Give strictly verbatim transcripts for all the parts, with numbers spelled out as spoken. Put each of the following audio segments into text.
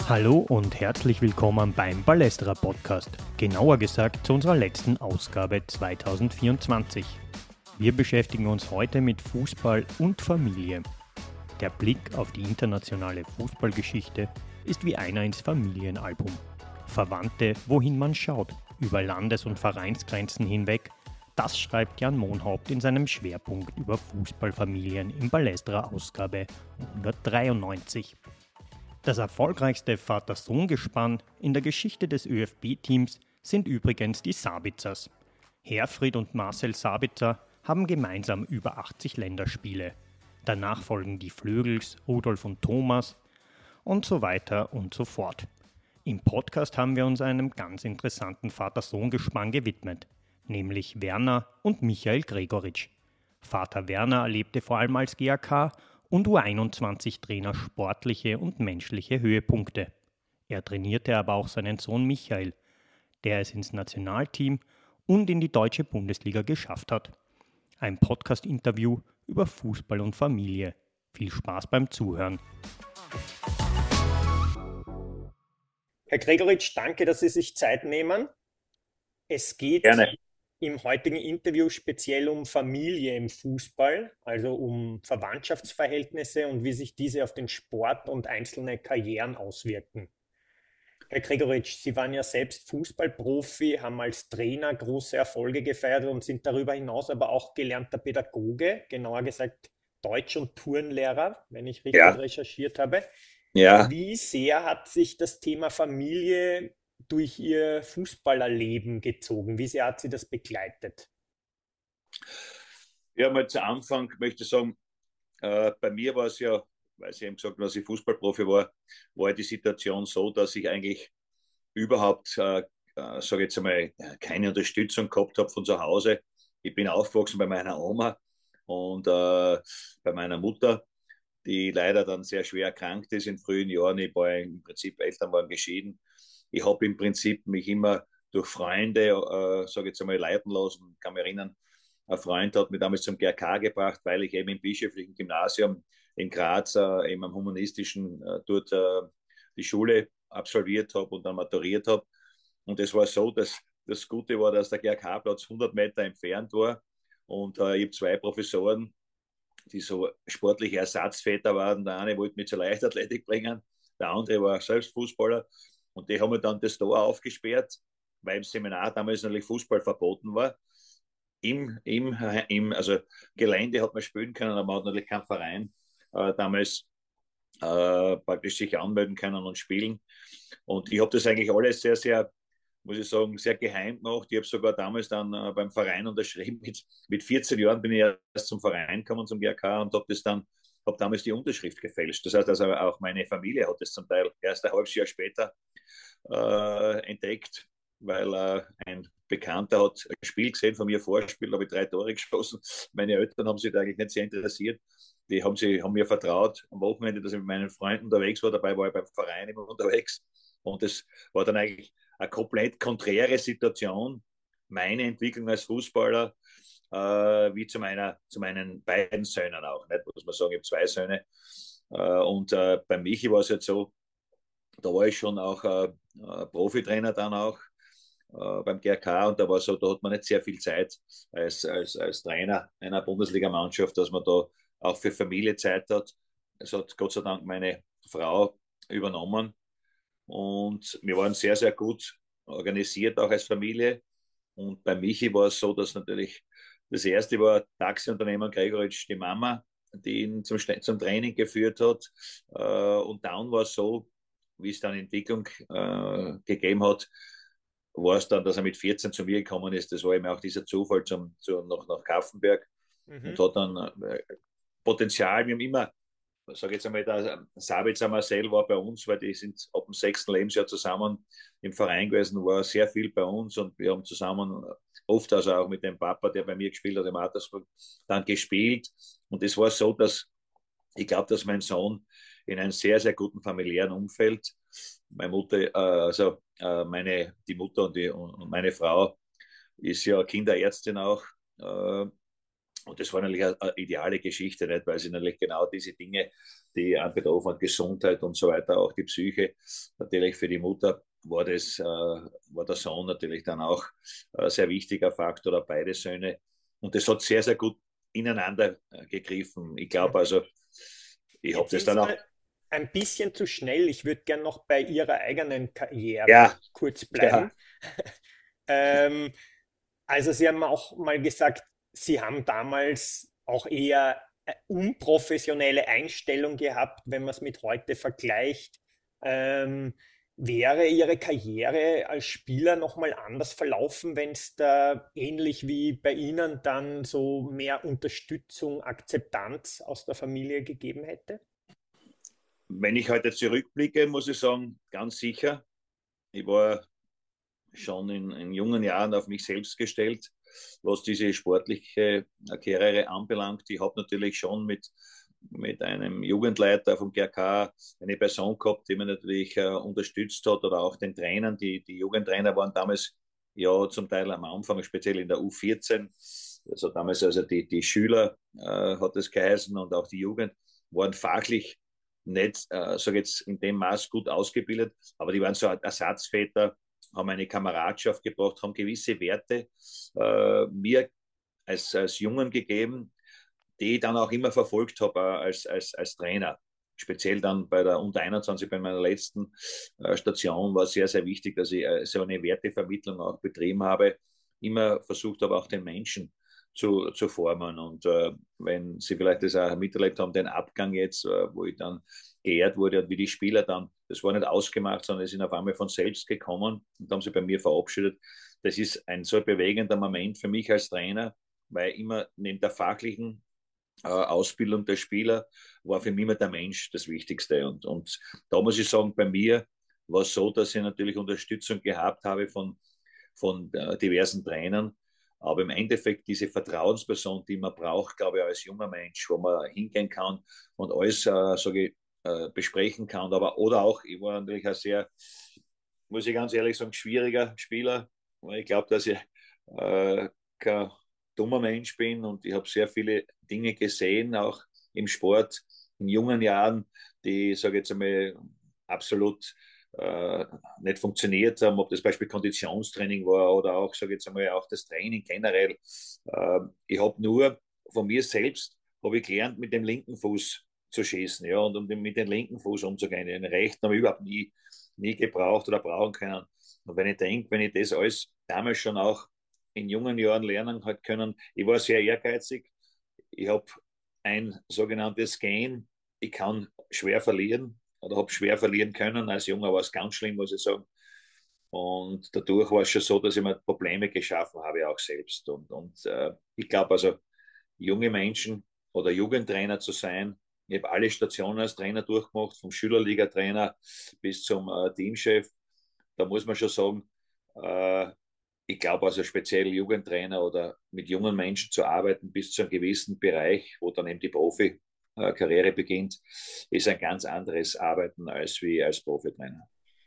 Hallo und herzlich willkommen beim Ballesterer Podcast, genauer gesagt zu unserer letzten Ausgabe zwanzig vierundzwanzig. Wir beschäftigen uns heute mit Fußball und Familie. Der Blick auf die internationale Fußballgeschichte ist wie einer ins Familienalbum. Verwandte, wohin man schaut, über Landes- und Vereinsgrenzen hinweg, das schreibt Jan Monhaupt in seinem Schwerpunkt über Fußballfamilien im Ballesterer Ausgabe hundertdreiundneunzig. Das erfolgreichste Vater-Sohn-Gespann in der Geschichte des ÖFB-Teams sind übrigens die Sabitzers. Herfried und Marcel Sabitzer haben gemeinsam über achtzig Länderspiele. Danach folgen die Flögels, Rudolf und Thomas und so weiter und so fort. Im Podcast haben wir uns einem ganz interessanten Vater-Sohn-Gespann gewidmet, nämlich Werner und Michael Gregoritsch. Vater Werner erlebte vor allem als G A K- und U einundzwanzig-Trainer sportliche und menschliche Höhepunkte. Er trainierte aber auch seinen Sohn Michael, der es ins Nationalteam und in die deutsche Bundesliga geschafft hat. Ein Podcast-Interview über Fußball und Familie. Viel Spaß beim Zuhören. Herr Gregoritsch, danke, dass Sie sich Zeit nehmen. Es geht Gerne. im heutigen Interview speziell um Familie im Fußball, also um Verwandtschaftsverhältnisse und wie sich diese auf den Sport und einzelne Karrieren auswirken. Herr Gregoritsch, Sie waren ja selbst Fußballprofi, haben als Trainer große Erfolge gefeiert und sind darüber hinaus aber auch gelernter Pädagoge, genauer gesagt Deutsch- und Turnlehrer, wenn ich richtig Ja. recherchiert habe. Ja, Wie sehr hat sich das Thema Familie durch Ihr Fußballerleben gezogen? Wie sehr hat Sie das begleitet? ja, mal zu Anfang möchte ich sagen, äh, bei mir war es ja, weil ich eben gesagt habe, dass ich Fußballprofi war, war die Situation so, dass ich eigentlich überhaupt, äh, äh, sage jetzt einmal, keine Unterstützung gehabt habe von zu Hause. Ich bin aufgewachsen bei meiner Oma und äh, bei meiner Mutter, die leider dann sehr schwer erkrankt ist in frühen Jahren. Ich war im Prinzip, Eltern waren geschieden. Ich habe im Prinzip mich immer durch Freunde, äh, sage ich jetzt einmal, leiten lassen. Ich kann mich erinnern, ein Freund hat mich damals zum G R K gebracht, weil ich eben im bischöflichen Gymnasium in Graz, äh, eben am humanistischen, äh, dort äh, die Schule absolviert habe und dann maturiert habe. Und es war so, dass das Gute war, dass der G R K-Platz hundert Meter entfernt war. Und äh, ich habe zwei Professoren, die so sportliche Ersatzväter waren. Der eine wollte mich zur Leichtathletik bringen, der andere war selbst Fußballer. Und die haben mir dann das Tor aufgesperrt, weil im Seminar damals natürlich Fußball verboten war. Im, im, im also Gelände hat man spielen können, aber man hat natürlich keinen Verein äh, damals äh, praktisch sich anmelden können und spielen. Und ich habe das eigentlich alles sehr, sehr, muss ich sagen, sehr geheim gemacht. Ich habe sogar damals dann äh, beim Verein unterschrieben. Mit, mit vierzehn Jahren bin ich erst zum Verein gekommen, zum G R K, und habe das dann, habe damals die Unterschrift gefälscht. Das heißt, also auch meine Familie hat das zum Teil erst ein halbes Jahr später äh, entdeckt, weil äh, ein Bekannter hat ein Spiel gesehen von mir, Vorspiel, da habe ich drei Tore geschossen. Meine Eltern haben sich da eigentlich nicht sehr interessiert. Die haben, sie, haben mir vertraut am Wochenende, dass ich mit meinen Freunden unterwegs war. Dabei war ich beim Verein immer unterwegs. Und das war dann eigentlich eine komplett konträre Situation, meine Entwicklung als Fußballer, äh, wie zu, meiner, zu meinen beiden Söhnen auch. Nicht? Muss man sagen, ich habe zwei Söhne. Äh, und äh, bei Michi war es jetzt so, da war ich schon auch äh, äh, Profitrainer dann auch äh, beim G R K, und da war so, da hat man nicht sehr viel Zeit als, als, als Trainer einer Bundesligamannschaft, dass man da auch für Familie Zeit hat. Es hat Gott sei Dank meine Frau übernommen und wir waren sehr, sehr gut organisiert, auch als Familie. Und bei Michi war es so, dass natürlich das erste war Taxiunternehmer Gregoritsch, die Mama, die ihn zum, zum Training geführt hat. Äh, und dann war es so, wie es dann Entwicklung äh, gegeben hat, war es dann, dass er mit vierzehn zu mir gekommen ist. Das war eben auch dieser Zufall zum, zu, nach, nach Kaffenberg und Mhm. hat dann äh, Potenzial. Wir haben immer, sage jetzt einmal, der Sabitzer Marcel war bei uns, weil die sind ab dem sechsten Lebensjahr zusammen im Verein gewesen, war sehr viel bei uns und wir haben zusammen oft, also auch mit dem Papa, der bei mir gespielt hat, im Altersburg, dann gespielt. Und es war so, dass ich glaube, dass mein Sohn in einem sehr, sehr guten familiären Umfeld, meine Mutter, äh, also äh, meine, die Mutter und, die, und meine Frau ist ja Kinderärztin auch, äh, und das war natürlich eine, eine ideale Geschichte, nicht? Weil sie natürlich genau diese Dinge, die Anbetroffen hat, Gesundheit und so weiter, auch die Psyche. Natürlich für die Mutter war, das, äh, war der Sohn natürlich dann auch ein sehr wichtiger Faktor, oder beide Söhne. Und das hat sehr, sehr gut ineinander gegriffen. Ich glaube also, ich habe das dann auch. Ein bisschen zu schnell. Ich würde gern noch bei Ihrer eigenen Karriere ja, kurz bleiben. Ja. ähm, also Sie haben auch mal gesagt, Sie haben damals auch eher unprofessionelle Einstellung gehabt, wenn man es mit heute vergleicht. Ähm, wäre Ihre Karriere als Spieler nochmal anders verlaufen, wenn es da ähnlich wie bei Ihnen dann so mehr Unterstützung, Akzeptanz aus der Familie gegeben hätte? Wenn ich heute zurückblicke, muss ich sagen, ganz sicher. Ich war schon in, in jungen Jahren auf mich selbst gestellt, was diese sportliche Karriere anbelangt. Ich habe natürlich schon mit, mit einem Jugendleiter vom G R K eine Person gehabt, die mich natürlich äh, unterstützt hat, oder auch den Trainern. Die, die Jugendtrainer waren damals ja zum Teil am Anfang, speziell in der U vierzehn, also damals also die, die Schüler äh, hat es geheißen, und auch die Jugend, waren fachlich nicht, äh, sage jetzt, in dem Maß gut ausgebildet, aber die waren so Ersatzväter, haben eine Kameradschaft gebracht, haben gewisse Werte äh, mir als, als Jungen gegeben, die ich dann auch immer verfolgt habe äh, als, als, als Trainer. Speziell dann bei der Unter einundzwanzig, bei meiner letzten äh, Station, war sehr, sehr wichtig, dass ich äh, so eine Wertevermittlung auch betrieben habe. Immer versucht habe, auch den Menschen zu, zu formen. Und äh, wenn Sie vielleicht das auch miterlebt haben, den Abgang jetzt, äh, wo ich dann geehrt wurde, und wie die Spieler dann, das war nicht ausgemacht, sondern die sind auf einmal von selbst gekommen und haben sich bei mir verabschiedet. Das ist ein so bewegender Moment für mich als Trainer, weil immer neben der fachlichen äh, Ausbildung der Spieler war für mich immer der Mensch das Wichtigste. Und, und da muss ich sagen, bei mir war es so, dass ich natürlich Unterstützung gehabt habe von, von äh, diversen Trainern. Aber im Endeffekt diese Vertrauensperson, die man braucht, glaube ich, als junger Mensch, wo man hingehen kann und alles, äh, sage ich, äh, besprechen kann. Aber, oder auch, ich war natürlich ein sehr, muss ich ganz ehrlich sagen, schwieriger Spieler, weil ich glaube, dass ich äh, kein dummer Mensch bin, und ich habe sehr viele Dinge gesehen, auch im Sport, in jungen Jahren, die, sage ich jetzt einmal, absolut äh, nicht funktioniert haben, ob das Beispiel Konditionstraining war oder auch, sage ich jetzt einmal, auch das Training generell. Äh, ich habe nur von mir selbst, habe ich gelernt, mit dem linken Fuß zu schießen, ja, und um mit dem linken Fuß umzugehen. Den rechten habe ich überhaupt nie, nie gebraucht oder brauchen können. Und wenn ich denke, wenn ich das alles damals schon auch in jungen Jahren lernen hat können, ich war sehr ehrgeizig, ich habe ein sogenanntes Gen, ich kann schwer verlieren, oder habe schwer verlieren können. Als Junger war es ganz schlimm, muss ich sagen. Und dadurch war es schon so, dass ich mir Probleme geschaffen habe, auch selbst. Und, und äh, ich glaube also, junge Menschen oder Jugendtrainer zu sein, ich habe alle Stationen als Trainer durchgemacht, vom Schülerliga-Trainer bis zum äh, Teamchef. Da muss man schon sagen, äh, ich glaube also speziell Jugendtrainer oder mit jungen Menschen zu arbeiten bis zu einem gewissen Bereich, wo dann eben die Profi-Karriere beginnt, ist ein ganz anderes Arbeiten als wie als Profitrainer.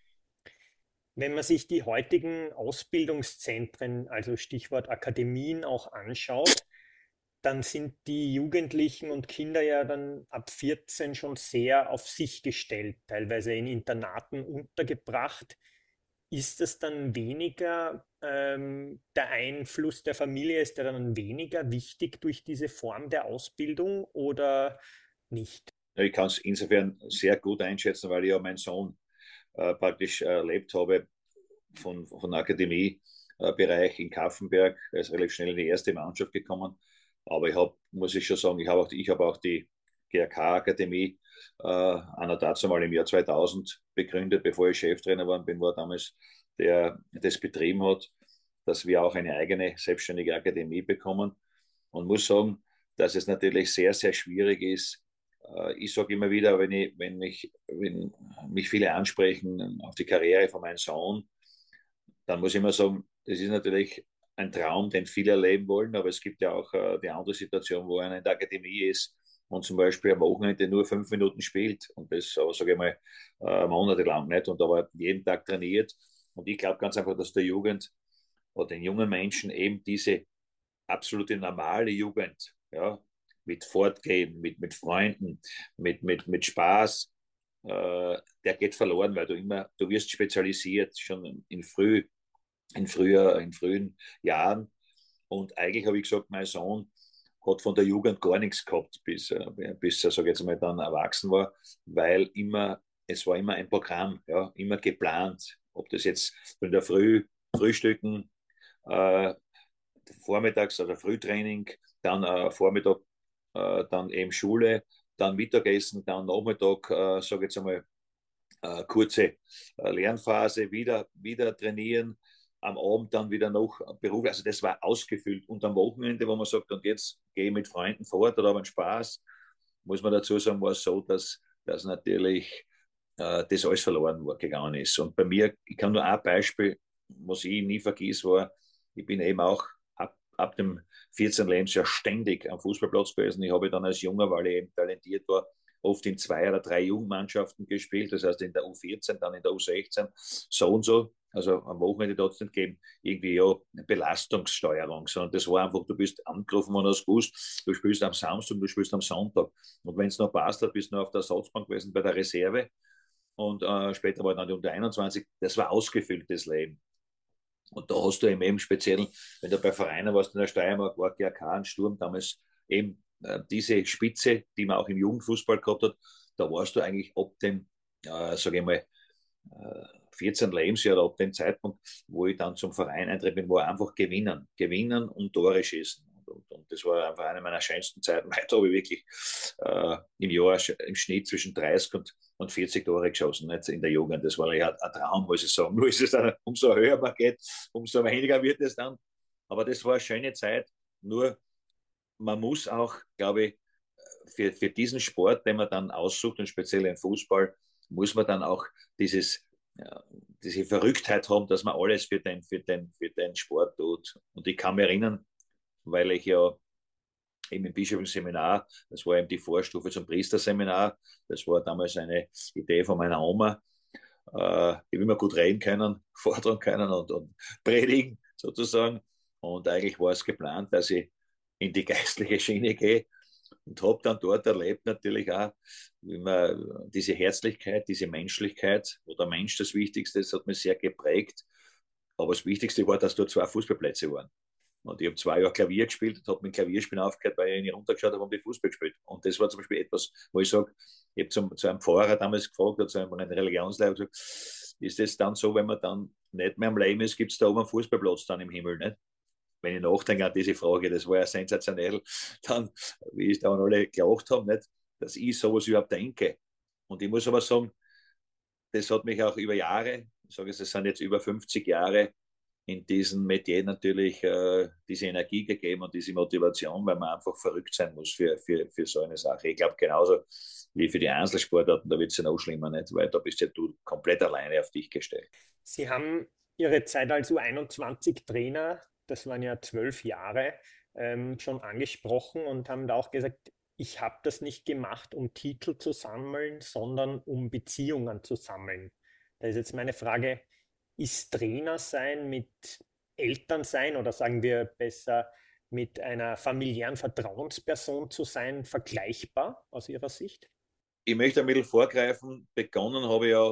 Wenn man sich die heutigen Ausbildungszentren, also Stichwort Akademien, auch anschaut, dann sind die Jugendlichen und Kinder ja dann ab vierzehn schon sehr auf sich gestellt, teilweise in Internaten untergebracht. Ist das dann weniger, ähm, der Einfluss der Familie, ist der dann weniger wichtig durch diese Form der Ausbildung oder nicht? Ja, ich kann es insofern sehr gut einschätzen, weil ich ja meinen Sohn äh, praktisch erlebt habe von, von Akademiebereich in Kaffenberg. Er ist relativ schnell in die erste Mannschaft gekommen. Aber ich habe, muss ich schon sagen, ich habe auch, ich hab auch die G R K-Akademie äh, einer dazu mal im Jahr zweitausend begründet, bevor ich Cheftrainer war, bin, war damals der das betrieben hat, dass wir auch eine eigene selbstständige Akademie bekommen. Und muss sagen, dass es natürlich sehr, sehr schwierig ist. Äh, ich sage immer wieder, wenn, ich, wenn, mich, wenn mich viele ansprechen auf die Karriere von meinem Sohn, dann muss ich immer sagen, das ist natürlich ein Traum, den viele erleben wollen, aber es gibt ja auch äh, die andere Situation, wo einer in der Akademie ist und zum Beispiel am Wochenende nur fünf Minuten spielt und das, äh, sage ich mal, äh, monatelang nicht und aber jeden Tag trainiert. Und ich glaube ganz einfach, dass der Jugend oder den jungen Menschen eben diese absolute normale Jugend, ja, mit Fortgehen, mit, mit Freunden, mit, mit, mit Spaß, äh, der geht verloren, weil du immer, du wirst spezialisiert schon in früh, in früher, in frühen Jahren. Und eigentlich habe ich gesagt, mein Sohn hat von der Jugend gar nichts gehabt, bis, äh, bis er, sag ich jetzt mal, dann erwachsen war, weil immer, es war immer ein Programm, ja, immer geplant. Ob das jetzt in der Früh, Frühstücken, äh, vormittags oder Frühtraining, dann äh, Vormittag, äh, dann eben Schule, dann Mittagessen, dann Nachmittag, äh, sage ich jetzt einmal, äh, kurze äh, Lernphase, wieder, wieder trainieren, am Abend dann wieder noch Beruf. Also das war ausgefüllt. Und am Wochenende, wo man sagt, und jetzt gehe ich mit Freunden fort oder habe einen Spaß, muss man dazu sagen, war es so, dass, dass natürlich äh, das alles verloren war, gegangen ist. Und bei mir, ich kann nur ein Beispiel, was ich nie vergesse, war, ich bin eben auch ab, ab dem vierzehnten Lebensjahr ständig am Fußballplatz gewesen. Ich habe dann als Junger, weil ich eben talentiert war, oft in zwei oder drei Jugendmannschaften gespielt, das heißt in der U vierzehn, dann in der U sechzehn, so und so. Also am Wochenende dort nicht gegeben, irgendwie ja Belastungssteuerung, sondern das war einfach, du bist angerufen und hast gewusst, du spielst am Samstag, du spielst am Sonntag. Und wenn es noch passt hat, bist du noch auf der Ersatzbank gewesen bei der Reserve. Und äh, später war dann die Unter einundzwanzig. Das war ausgefülltes Leben. Und da hast du eben, eben speziell, wenn du bei Vereinen warst, in der Steiermark, war G A K, ein Sturm damals, eben äh, diese Spitze, die man auch im Jugendfußball gehabt hat, da warst du eigentlich ab dem, äh, sage ich mal, äh, vierzehnten Lebensjahr oder ab dem Zeitpunkt, wo ich dann zum Verein eintreten bin, war einfach gewinnen. Gewinnen und Tore schießen. Und, und, und das war einfach eine meiner schönsten Zeiten. Heute habe ich wirklich äh, im Jahr im Schnitt zwischen dreißig und, und vierzig Tore geschossen, nicht in der Jugend. Das war ja ein Traum, muss ich sagen. Nur ist es dann, umso höher man geht, umso weniger wird es dann. Aber das war eine schöne Zeit. Nur man muss auch, glaube ich, für, für diesen Sport, den man dann aussucht, und speziell im Fußball, muss man dann auch dieses, ja, diese Verrücktheit haben, dass man alles für den, für, den, für den Sport tut. Und ich kann mich erinnern, weil ich ja eben im bischöflichen Seminar, das war eben die Vorstufe zum Priesterseminar, das war damals eine Idee von meiner Oma, äh, ich will immer gut reden können, fordern können und, und predigen sozusagen. Und eigentlich war es geplant, dass ich in die geistliche Schiene gehe. Und habe dann dort erlebt natürlich auch, wie man diese Herzlichkeit, diese Menschlichkeit, wo der Mensch das Wichtigste ist, hat mich sehr geprägt. Aber das Wichtigste war, dass dort zwei Fußballplätze waren. Und ich habe zwei Jahre Klavier gespielt und habe mit Klavierspielen aufgehört, weil ich nicht runtergeschaut habe und die Fußball gespielt. Und das war zum Beispiel etwas, wo ich sage, ich habe zum, zu einem Pfarrer damals gefragt, oder zu einem Religionslehrer gesagt, ist das dann so, wenn man dann nicht mehr am Leben ist, gibt es da oben einen Fußballplatz dann im Himmel, nicht? Wenn ich nachdenke an diese Frage, das war ja sensationell, dann, wie es dann alle gelacht haben, nicht, dass ich sowas überhaupt denke. Und ich muss aber sagen, das hat mich auch über Jahre, ich sage es, es sind jetzt über fünfzig Jahre in diesem Metier natürlich äh, diese Energie gegeben und diese Motivation, weil man einfach verrückt sein muss für, für, für so eine Sache. Ich glaube, genauso wie für die Einzelsportarten, da wird es ja noch schlimmer, nicht? Weil da bist ja du komplett alleine auf dich gestellt. Sie haben Ihre Zeit als U einundzwanzig-Trainer, das waren ja zwölf Jahre, ähm, schon angesprochen und haben da auch gesagt, ich habe das nicht gemacht, um Titel zu sammeln, sondern um Beziehungen zu sammeln. Da ist jetzt meine Frage, ist Trainer sein mit Eltern sein oder sagen wir besser mit einer familiären Vertrauensperson zu sein vergleichbar aus Ihrer Sicht? Ich möchte ein bisschen vorgreifen. Begonnen habe ich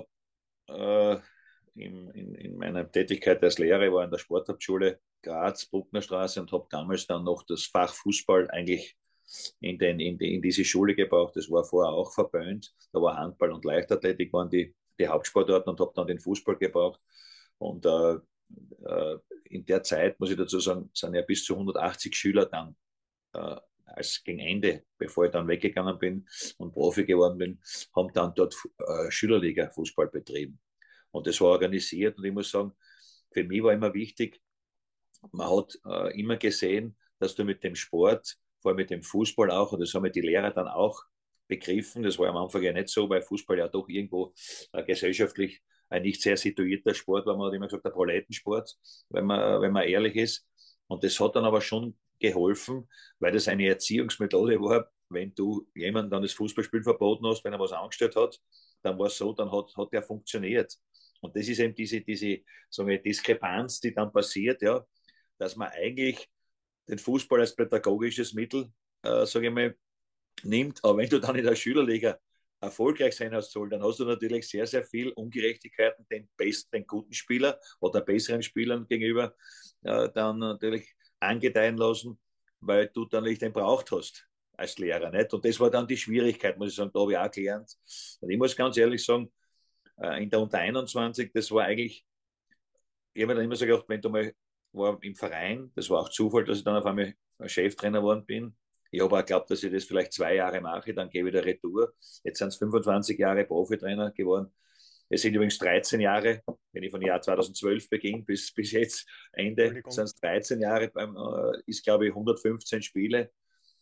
ja äh, in, in, in meiner Tätigkeit als Lehrer, war in der Sporthauptschule Graz, Brucknerstraße und habe damals dann noch das Fach Fußball eigentlich in, den, in, die, in diese Schule gebraucht. Das war vorher auch verböhnt. Da war Handball und Leichtathletik waren die, die Hauptsportarten und habe dann den Fußball gebraucht. Und äh, äh, in der Zeit, muss ich dazu sagen, sind ja bis zu hundertachtzig Schüler dann äh, als gegen Ende, bevor ich dann weggegangen bin und Profi geworden bin, haben dann dort äh, Schülerliga-Fußball betrieben. Und das war organisiert und ich muss sagen, für mich war immer wichtig, man hat äh, immer gesehen, dass du mit dem Sport, vor allem mit dem Fußball auch, und das haben die Lehrer dann auch begriffen, das war am Anfang ja nicht so, weil Fußball ja doch irgendwo äh, gesellschaftlich ein nicht sehr situierter Sport war, man hat immer gesagt, der Proletensport, wenn man, wenn man ehrlich ist. Und das hat dann aber schon geholfen, weil das eine Erziehungsmethode war, wenn du jemandem dann das Fußballspielen verboten hast, wenn er was angestellt hat, dann war es so, dann hat, hat der funktioniert. Und das ist eben diese, diese sagen wir, Diskrepanz, die dann passiert, ja, dass man eigentlich den Fußball als pädagogisches Mittel äh, sage ich mal, nimmt. Aber wenn du dann in der Schülerliga erfolgreich sein hast soll, dann hast du natürlich sehr, sehr viel Ungerechtigkeiten den besten, den guten Spieler oder besseren Spielern gegenüber äh, dann natürlich angedeihen lassen, weil du dann nicht den braucht hast als Lehrer. Nicht? Und das war dann die Schwierigkeit, muss ich sagen, da habe ich auch gelernt. Und ich muss ganz ehrlich sagen, äh, in der Unter einundzwanzig, das war eigentlich, ich habe mir dann immer so gedacht, wenn du mal war im Verein, das war auch Zufall, dass ich dann auf einmal Cheftrainer geworden bin. Ich habe auch geglaubt, dass ich das vielleicht zwei Jahre mache, dann gehe ich wieder Retour. Jetzt sind es fünfundzwanzig Jahre Profitrainer geworden. Es sind übrigens dreizehn Jahre, wenn ich von Jahr zweitausendzwölf beginne bis, bis jetzt Ende, sind es dreizehn Jahre, beim, äh, ist glaube ich hundertfünfzehn Spiele,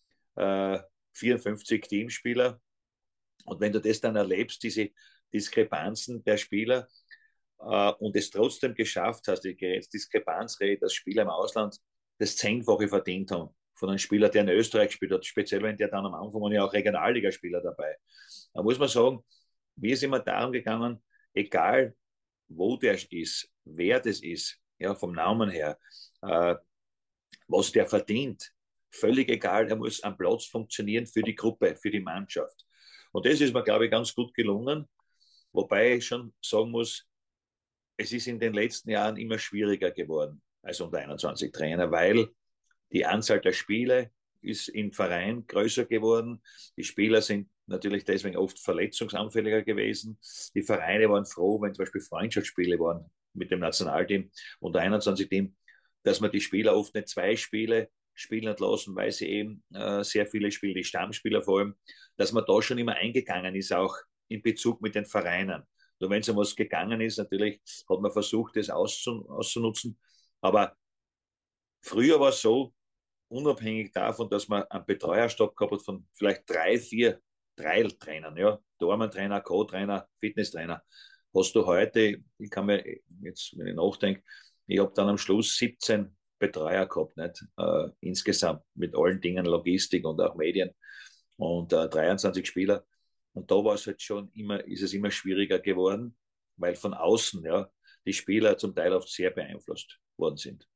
äh, vierundfünfzig Teamspieler. Und wenn du das dann erlebst, diese Diskrepanzen der Spieler, äh, und es trotzdem geschafft hast, die Diskrepanzrate, dass Spieler im Ausland das Zehnfache verdient haben von einem Spieler, der in Österreich gespielt hat, speziell wenn der dann am Anfang waren ja auch Regionalligaspieler dabei. Da muss man sagen, wir sind immer darum gegangen, egal wo der ist, wer das ist, ja, vom Namen her, äh, was der verdient, völlig egal, er muss am Platz funktionieren für die Gruppe, für die Mannschaft. Und das ist mir, glaube ich, ganz gut gelungen, wobei ich schon sagen muss, es ist in den letzten Jahren immer schwieriger geworden als unter einundzwanzig Trainer, weil die Anzahl der Spiele ist im Verein größer geworden. Die Spieler sind natürlich deswegen oft verletzungsanfälliger gewesen. Die Vereine waren froh, wenn zum Beispiel Freundschaftsspiele waren mit dem Nationalteam unter einundzwanzig Team, dass man die Spieler oft nicht zwei Spiele spielen hat lassen, weil sie eben äh, sehr viele spielen, die Stammspieler vor allem, dass man da schon immer eingegangen ist, auch in Bezug mit den Vereinen. Nur wenn es um was gegangen ist, natürlich hat man versucht, das auszunutzen. Aber früher war es so, unabhängig davon, dass man einen Betreuerstab gehabt hat von vielleicht drei, vier, drei Trainern, ja, Dormantrainer, Co-Trainer, Fitnesstrainer, hast du heute, ich kann mir jetzt, wenn ich nachdenke, ich habe dann am Schluss siebzehn Betreuer gehabt, nicht? Äh, insgesamt mit allen Dingen, Logistik und auch Medien und äh, dreiundzwanzig Spieler. Und da war es halt schon immer, ist es immer schwieriger geworden, weil von außen, ja, die Spieler zum Teil oft sehr beeinflusst worden sind.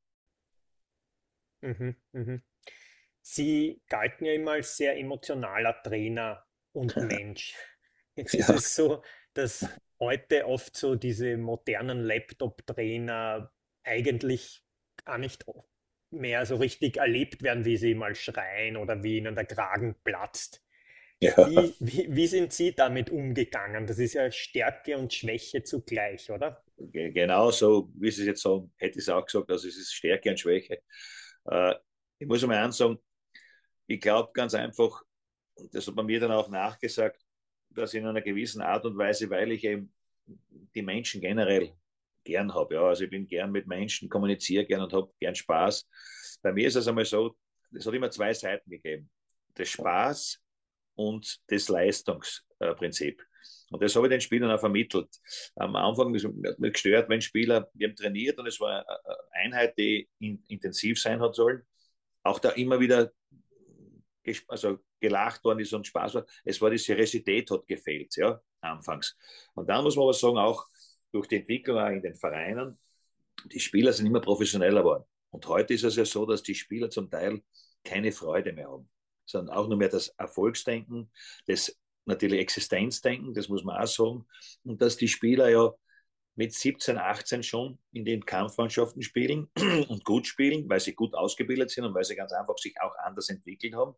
Mhm, mhm. Sie galten ja immer als sehr emotionaler Trainer und Mensch. Jetzt ist Ja. es so, dass heute oft so diese modernen Laptop-Trainer eigentlich gar nicht mehr so richtig erlebt werden, wie sie mal schreien oder wie ihnen der Kragen platzt. Ja. Wie, wie, wie sind Sie damit umgegangen? Das ist ja Stärke und Schwäche zugleich, oder? Genau so, wie Sie es jetzt sagen, hätte ich es auch gesagt, also es ist Stärke und Schwäche. Äh, ich muss einmal eins sagen, ich glaube ganz einfach, das hat man mir dann auch nachgesagt, dass in einer gewissen Art und Weise, weil ich eben die Menschen generell gern habe. Ja. Also ich bin gern mit Menschen, kommuniziere gern und habe gern Spaß. Bei mir ist es einmal so, es hat immer zwei Seiten gegeben. Das Spaß und das Leistungsprinzip. Und das habe ich den Spielern auch vermittelt. Am Anfang hat mich gestört, wenn Spieler, wir haben trainiert und es war eine Einheit, die in, intensiv sein hat sollen. Auch da immer wieder also gelacht worden ist und Spaß war. Es war die Seriosität hat gefehlt, ja, anfangs. Und dann muss man aber sagen, auch durch die Entwicklung auch in den Vereinen, die Spieler sind immer professioneller geworden. Und heute ist es ja so, dass die Spieler zum Teil keine Freude mehr haben, sondern auch nur mehr das Erfolgsdenken, das natürlich Existenzdenken, das muss man auch sagen. Und dass die Spieler ja mit siebzehn, achtzehn schon in den Kampfmannschaften spielen und gut spielen, weil sie gut ausgebildet sind und weil sie ganz einfach sich auch anders entwickelt haben.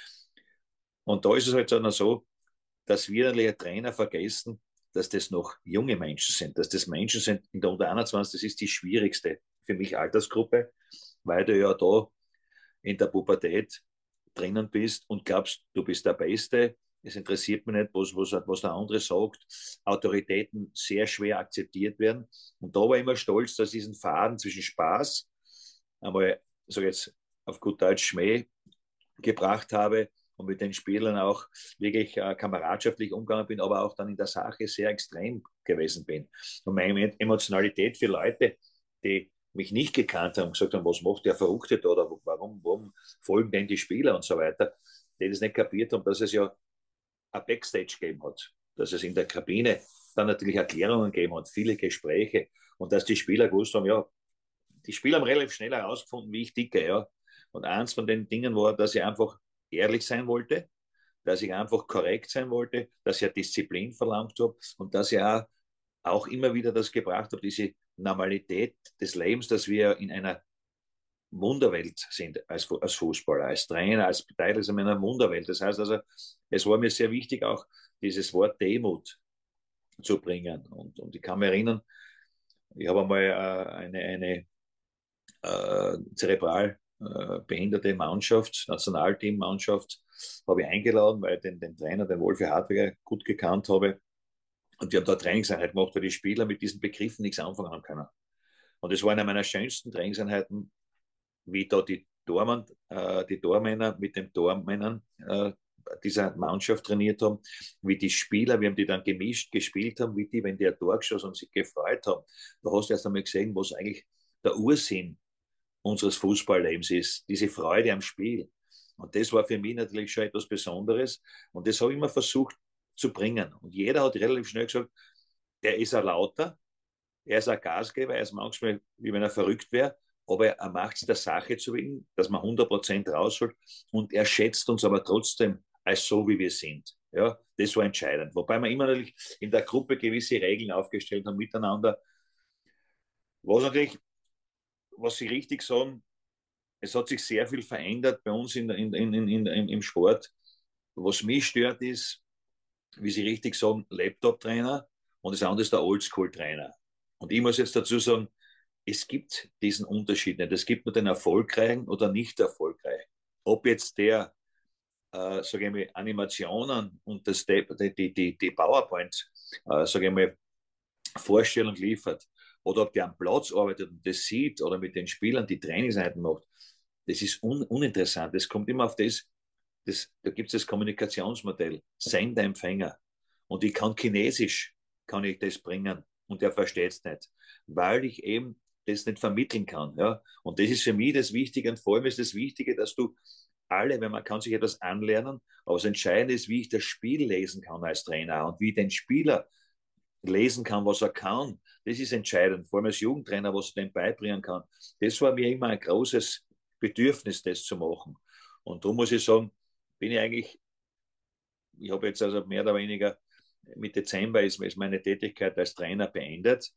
Und da ist es halt dann so, dass wir als Trainer vergessen, dass das noch junge Menschen sind, dass das Menschen sind in der Unter einundzwanzig, das ist die schwierigste für mich Altersgruppe, weil du ja da in der Pubertät drinnen bist und glaubst, du bist der Beste. Es interessiert mich nicht, was, was, was der andere sagt. Autoritäten sehr schwer akzeptiert werden. Und da war ich immer stolz, dass ich diesen Faden zwischen Spaß, einmal, so jetzt auf gut Deutsch Schmäh, gebracht habe und mit den Spielern auch wirklich äh, kameradschaftlich umgegangen bin, aber auch dann in der Sache sehr extrem gewesen bin. Und meine Emotionalität für Leute, die mich nicht gekannt haben, gesagt haben, was macht der Verrückte da oder warum, warum folgen denn die Spieler und so weiter, die das nicht kapiert haben, dass es ja ein Backstage gegeben hat, dass es in der Kabine dann natürlich Erklärungen gegeben hat, viele Gespräche und dass die Spieler gewusst haben, ja, die Spieler haben relativ schnell herausgefunden, wie ich ticke, ja. Und eins von den Dingen war, dass ich einfach ehrlich sein wollte, dass ich einfach korrekt sein wollte, dass ich Disziplin verlangt habe und dass ich auch, auch immer wieder das gebracht habe, diese Normalität des Lebens, dass wir in einer Wunderwelt sind als, als Fußballer, als Trainer, als Beteiligter in einer Wunderwelt. Das heißt also, es war mir sehr wichtig, auch dieses Wort Demut zu bringen. Und, und ich kann mich erinnern, ich habe einmal äh, eine, eine äh, zerebral äh, behinderte Mannschaft, Nationalteammannschaft, habe ich eingeladen, weil ich den, den Trainer, den Wolfi Hartwiger, gut gekannt habe. Und wir haben da Trainingseinheit gemacht, weil die Spieler mit diesen Begriffen nichts anfangen haben können. Und es war eine meiner schönsten Trainingseinheiten, wie da die Tormann, äh, die Tormänner mit den Tormännern äh, dieser Mannschaft trainiert haben, wie die Spieler, wir haben die dann gemischt gespielt haben, wie die, wenn die ein Tor geschossen haben, sich gefreut haben. Da hast du erst einmal gesehen, was eigentlich der Ursinn unseres Fußballlebens ist, diese Freude am Spiel. Und das war für mich natürlich schon etwas Besonderes. Und das habe ich immer versucht zu bringen. Und jeder hat relativ schnell gesagt, er ist ein Lauter, er ist ein Gasgeber, er ist manchmal, wie wenn er verrückt wäre, aber er macht es der Sache zu wegen, dass man hundert Prozent rausholt und er schätzt uns aber trotzdem als so, wie wir sind. Ja, das war entscheidend. Wobei wir immer natürlich in der Gruppe gewisse Regeln aufgestellt haben miteinander. Was natürlich, was Sie richtig sagen, es hat sich sehr viel verändert bei uns in, in, in, in, in, im Sport. Was mich stört ist, wie Sie richtig sagen, Laptop-Trainer und das andere ist der Oldschool-Trainer. Und ich muss jetzt dazu sagen, es gibt diesen Unterschied nicht. Es gibt nur den erfolgreichen oder nicht erfolgreichen. Ob jetzt der, äh, sage ich mal, Animationen und das, die, die, die, die PowerPoint, äh, sage ich mal, Vorstellung liefert oder ob der am Platz arbeitet und das sieht oder mit den Spielern die Trainingseinheiten macht, das ist un uninteressant. Es kommt immer auf das, das da gibt es das Kommunikationsmodell, Sender, Empfänger. Und ich kann Chinesisch, kann ich das bringen und er versteht es nicht, weil ich eben das nicht vermitteln kann. Ja? Und das ist für mich das Wichtige und vor allem ist das Wichtige, dass du alle, wenn man kann sich etwas anlernen, aber das Entscheidende ist, wie ich das Spiel lesen kann als Trainer und wie den Spieler lesen kann, was er kann. Das ist entscheidend, vor allem als Jugendtrainer, was er dem beibringen kann. Das war mir immer ein großes Bedürfnis, das zu machen. Und darum muss ich sagen, bin ich eigentlich, ich habe jetzt also mehr oder weniger, mit Dezember ist, ist meine Tätigkeit als Trainer beendet.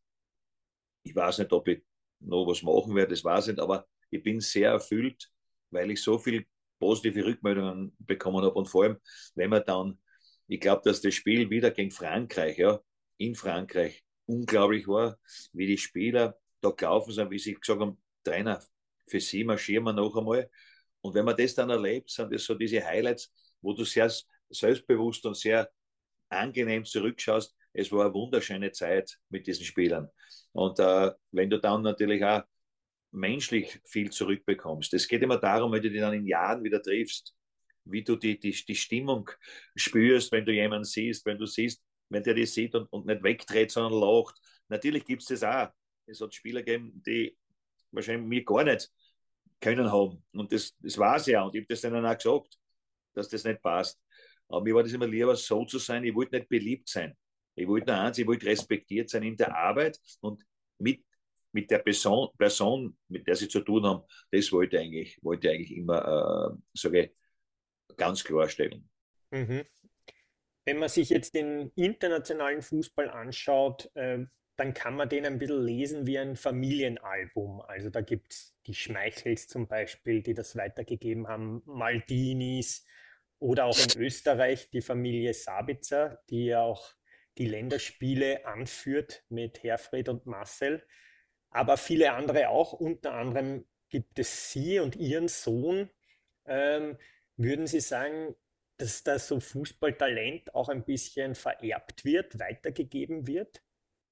Ich weiß nicht, ob ich noch was machen werde, das weiß ich nicht, aber ich bin sehr erfüllt, weil ich so viele positive Rückmeldungen bekommen habe und vor allem, wenn man dann, ich glaube, dass das Spiel wieder gegen Frankreich, ja, in Frankreich unglaublich war, wie die Spieler da gelaufen sind, wie sie gesagt haben, Trainer, für sie marschieren wir noch einmal. Und wenn man das dann erlebt, sind das so diese Highlights, wo du sehr selbstbewusst und sehr angenehm zurückschaust. Es war eine wunderschöne Zeit mit diesen Spielern. Und äh, wenn du dann natürlich auch menschlich viel zurückbekommst, es geht immer darum, wenn du die dann in Jahren wieder triffst, wie du die, die, die Stimmung spürst, wenn du jemanden siehst, wenn du siehst, wenn der dich sieht und, und nicht wegdreht, sondern lacht. Natürlich gibt es das auch. Es hat Spieler gegeben, die wahrscheinlich mir gar nicht können haben. Und das, das war es ja. Und ich habe das denen auch gesagt, dass das nicht passt. Aber mir war das immer lieber, so zu sein. Ich wollte nicht beliebt sein. Ich wollte nur eins, ich wollte respektiert sein in der Arbeit und mit, mit der Person, Person, mit der sie zu tun haben, das wollte ich eigentlich, wollte ich eigentlich immer, äh, sage ich, ganz klarstellen. Mhm. Wenn man sich jetzt den internationalen Fußball anschaut, äh, dann kann man den ein bisschen lesen wie ein Familienalbum. Also da gibt es die Schmeichels zum Beispiel, die das weitergegeben haben, Maldinis oder auch in Österreich die Familie Sabitzer, die ja auch die Länderspiele anführt mit Herfried und Marcel. Aber viele andere auch, unter anderem gibt es Sie und Ihren Sohn. Ähm, würden Sie sagen, dass da so Fußballtalent auch ein bisschen vererbt wird, weitergegeben wird?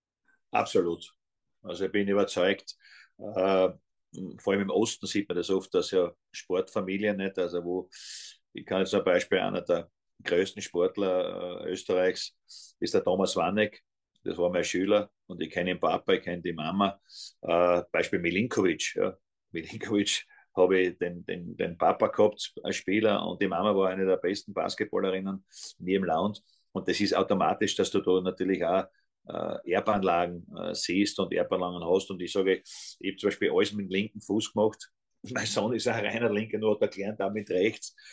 Absolut. Also ich bin überzeugt, äh, vor allem im Osten sieht man das oft, dass ja Sportfamilien nicht, also wo, ich kann jetzt zum Beispiel einer der größten Sportler äh, Österreichs ist der Thomas Wanek, das war mein Schüler und ich kenne den Papa, ich kenne die Mama. Äh, Beispiel Milinkovic, ja. Milinkovic habe ich den, den, den Papa gehabt als Spieler und die Mama war eine der besten Basketballerinnen in ihrem Land und das ist automatisch, dass du da natürlich auch äh, Erbanlagen äh, siehst und Erbanlagen hast. Und ich sage, ich habe zum Beispiel alles mit dem linken Fuß gemacht. Mein Sohn ist ein reiner Linker, nur hat er gelernt, auch mit rechts.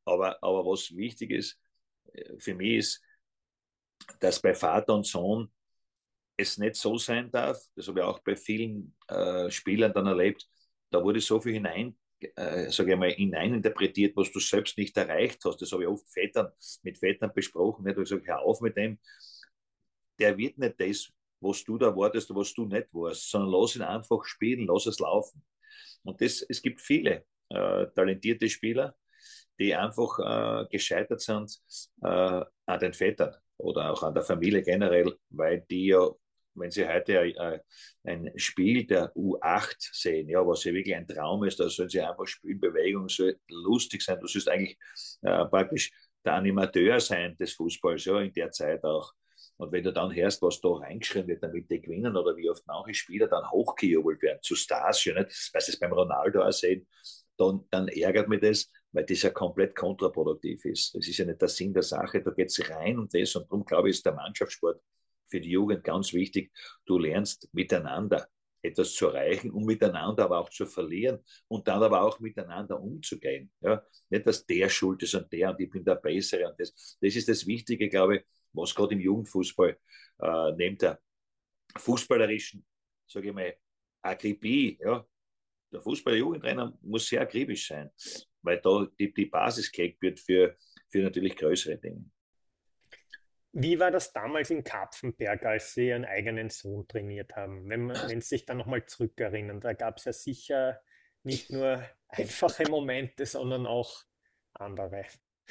Aber, aber was wichtig ist, für mich ist, dass bei Vater und Sohn es nicht so sein darf, das habe ich auch bei vielen äh, Spielern dann erlebt, da wurde so viel hinein, äh, sage ich mal, hineininterpretiert, was du selbst nicht erreicht hast. Das habe ich oft Vätern, mit Vätern besprochen. Nicht? Da habe ich gesagt, hör auf mit dem, der wird nicht das, was du da wartest, was du nicht warst, sondern lass ihn einfach spielen, lass es laufen. Und das, es gibt viele äh, talentierte Spieler, die einfach äh, gescheitert sind äh, an den Vätern oder auch an der Familie generell, weil die ja, wenn sie heute äh, ein Spiel der U acht sehen, ja, was ja wirklich ein Traum ist, da sollen sie einfach spielen, Bewegung soll lustig sein. Du sollst eigentlich äh, praktisch der Animateur sein des Fußballs, ja, in der Zeit auch. Und wenn du dann hörst, was da reingeschrieben wird, damit die gewinnen oder wie oft manche Spieler dann hochgejubelt werden, zu Stars, ja nicht, weil sie es beim Ronaldo auch sehen, dann, dann ärgert mich das, weil das ja komplett kontraproduktiv ist. Das ist ja nicht der Sinn der Sache, da geht es rein um das und darum glaube ich, ist der Mannschaftssport für die Jugend ganz wichtig. Du lernst miteinander etwas zu erreichen und miteinander aber auch zu verlieren und dann aber auch miteinander umzugehen. Ja? Nicht, dass der schuld ist und der und ich bin der Bessere. Und das, das ist das Wichtige, glaube ich, was gerade im Jugendfußball äh, neben der fußballerischen, sage ich mal, Akribie, ja, der Fußball-Jugendtrainer muss sehr akribisch sein, weil da die, die Basis gelegt wird für, für natürlich größere Dinge. Wie war das damals in Kapfenberg, als Sie Ihren eigenen Sohn trainiert haben? Wenn, man, wenn Sie sich da nochmal zurückerinnern, da gab es ja sicher nicht nur einfache Momente, sondern auch andere.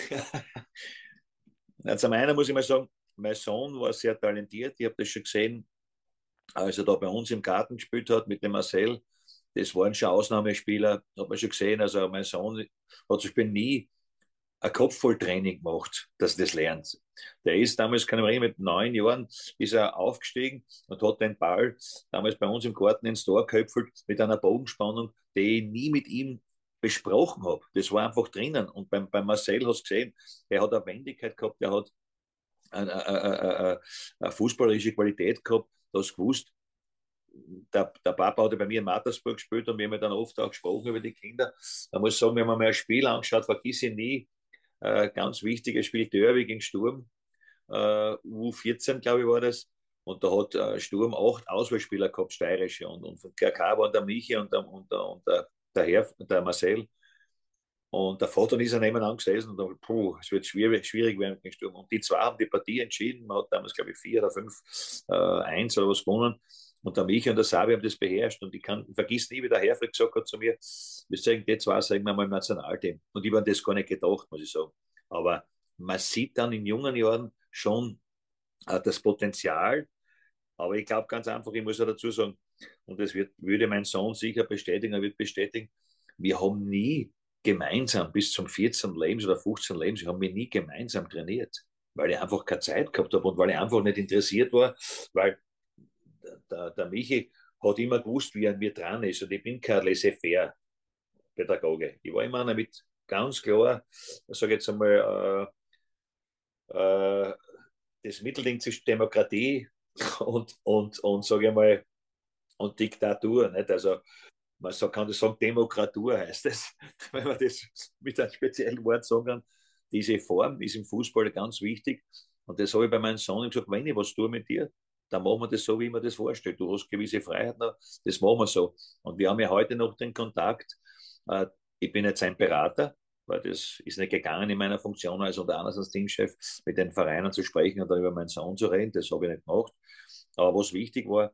Ja, zum einen muss ich mal sagen, mein Sohn war sehr talentiert. Ich habe das schon gesehen, als er da bei uns im Garten gespielt hat mit dem Marcel. Das waren schon Ausnahmespieler, hat man schon gesehen. Also mein Sohn hat zum Beispiel nie ein Kopfvolltraining gemacht, dass er das lernt. Der ist damals, kann ich mich erinnern, mit neun Jahren ist er aufgestiegen und hat den Ball damals bei uns im Garten ins Tor geköpfelt mit einer Bogenspannung, die ich nie mit ihm besprochen habe. Das war einfach drinnen. Und beim, beim Marcel hast du gesehen, er hat eine Wendigkeit gehabt, er hat eine, eine, eine, eine fußballerische Qualität gehabt, du hast gewusst, der, der Papa hat ja bei mir in Mattersburg gespielt und wir haben dann oft auch gesprochen über die Kinder. Da muss ich sagen, wir haben mal ein Spiel angeschaut, vergiss ich nie, äh, ganz wichtiges Spiel, Derby gegen Sturm, äh, U vierzehn, glaube ich, war das. Und da hat äh, Sturm acht Auswahlspieler gehabt, steirische. Und, und von K K waren der Michi und der, und der, und der, der Herr, der Marcel. Und der Vater ist nebenan gesessen und dann, puh, es wird schwierig, schwierig werden gegen Sturm. Und die zwei haben die Partie entschieden. Man hat damals, glaube ich, vier oder fünf, äh, eins oder was gewonnen. Und der Michi und der Sabi haben das beherrscht. Und ich kann, vergiss nie, wie der Herfried gesagt hat zu mir, wir sagen, die zwei sagen wir mal im Nationalteam. Und ich habe das gar nicht gedacht, muss ich sagen. Aber man sieht dann in jungen Jahren schon äh, das Potenzial. Aber ich glaube ganz einfach, ich muss ja dazu sagen, und das wird, würde mein Sohn sicher bestätigen, er wird bestätigen, wir haben nie gemeinsam bis zum vierzehn Lebens oder fünfzehn Lebens, wir haben wir nie gemeinsam trainiert, weil ich einfach keine Zeit gehabt habe und weil ich einfach nicht interessiert war, weil der, der Michi hat immer gewusst, wie er mir dran ist und ich bin kein laissez-faire-Pädagoge. Ich war immer einer mit ganz klar, sage jetzt einmal, äh, äh, das Mittelding zwischen Demokratie und, und, und sage ich mal, und Diktatur. Nicht? Also man kann das sagen, Demokratur heißt es, wenn man das mit einem speziellen Wort sagen kann. Diese Form ist im Fußball ganz wichtig. Und das habe ich bei meinem Sohn gesagt, wenn ich was tue mit dir, dann machen wir das so, wie man das vorstellt. Du hast gewisse Freiheiten, das machen wir so. Und wir haben ja heute noch den Kontakt. Ich bin jetzt ein Berater, weil das ist nicht gegangen in meiner Funktion als unter anderem als Teamchef, mit den Vereinen zu sprechen und dann über meinen Sohn zu reden. Das habe ich nicht gemacht. Aber was wichtig war,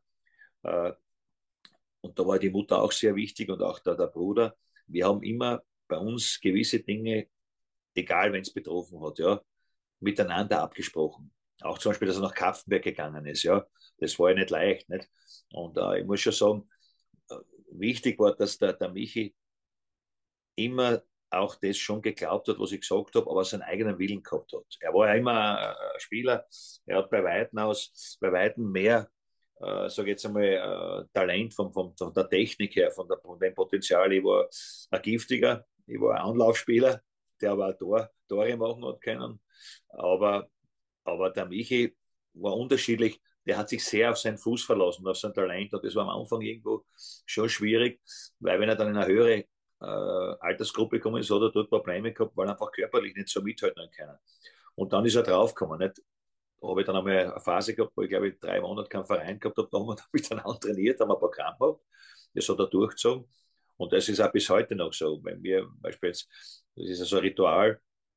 und da war die Mutter auch sehr wichtig und auch der, der Bruder, wir haben immer bei uns gewisse Dinge, egal wenn es betroffen hat, ja, miteinander abgesprochen. Auch zum Beispiel, dass er nach Kapfenberg gegangen ist, ja, das war ja nicht leicht, nicht? Und äh, ich muss schon sagen, äh, wichtig war, dass der, der Michi immer auch das schon geglaubt hat, was ich gesagt habe, aber seinen eigenen Willen gehabt hat. Er war ja immer ein Spieler, er hat bei Weitem aus, bei Weitem mehr, äh, sage jetzt einmal, äh, Talent von, von, von der Technik her, von, der, von dem Potenzial. Ich war ein Giftiger, ich war ein Anlaufspieler, der aber auch Tor, Tore machen hat können. Aber, aber der Michi war unterschiedlich. Der hat sich sehr auf seinen Fuß verlassen, auf sein Talent. Und das war am Anfang irgendwo schon schwierig, weil wenn er dann in eine höhere äh, Altersgruppe gekommen ist, hat er dort Probleme gehabt, weil er einfach körperlich nicht so mithalten können. Und dann ist er draufgekommen. Nicht? Da habe ich dann einmal eine Phase gehabt, wo ich glaube ich drei Monate keinen Verein gehabt habe, da haben wir dann miteinander trainiert, haben ein Programm gehabt, das hat er durchgezogen. Und das ist auch bis heute noch so. Wenn wir zum Beispiel jetzt, das ist ja so ein Ritual,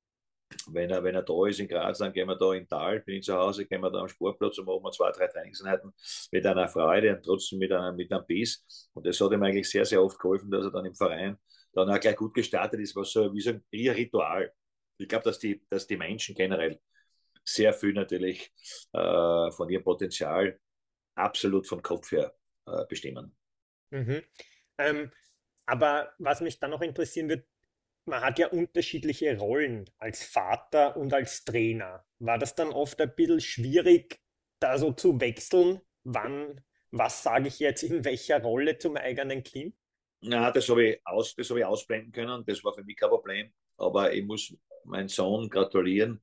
wenn er, wenn er da ist in Graz, dann gehen wir da in Tal, bin ich zu Hause, gehen wir da am Sportplatz und machen wir zwei, drei Trainingseinheiten mit einer Freude und trotzdem mit, einer, mit einem Biss. Und das hat ihm eigentlich sehr, sehr oft geholfen, dass er dann im Verein dann auch gleich gut gestartet ist, was so wie so ein Ritual. Ich glaube, dass die, dass die Menschen generell sehr viel natürlich äh, von ihrem Potenzial absolut vom Kopf her äh, bestimmen. Mhm. Ähm, aber was mich dann noch interessieren wird, man hat ja unterschiedliche Rollen als Vater und als Trainer. War das dann oft ein bisschen schwierig, da so zu wechseln? Wann, was sage ich jetzt in welcher Rolle zum eigenen Kind? Na, das habe ich, aus, das hab ich ausblenden können. Das war für mich kein Problem. Aber ich muss meinen Sohn gratulieren.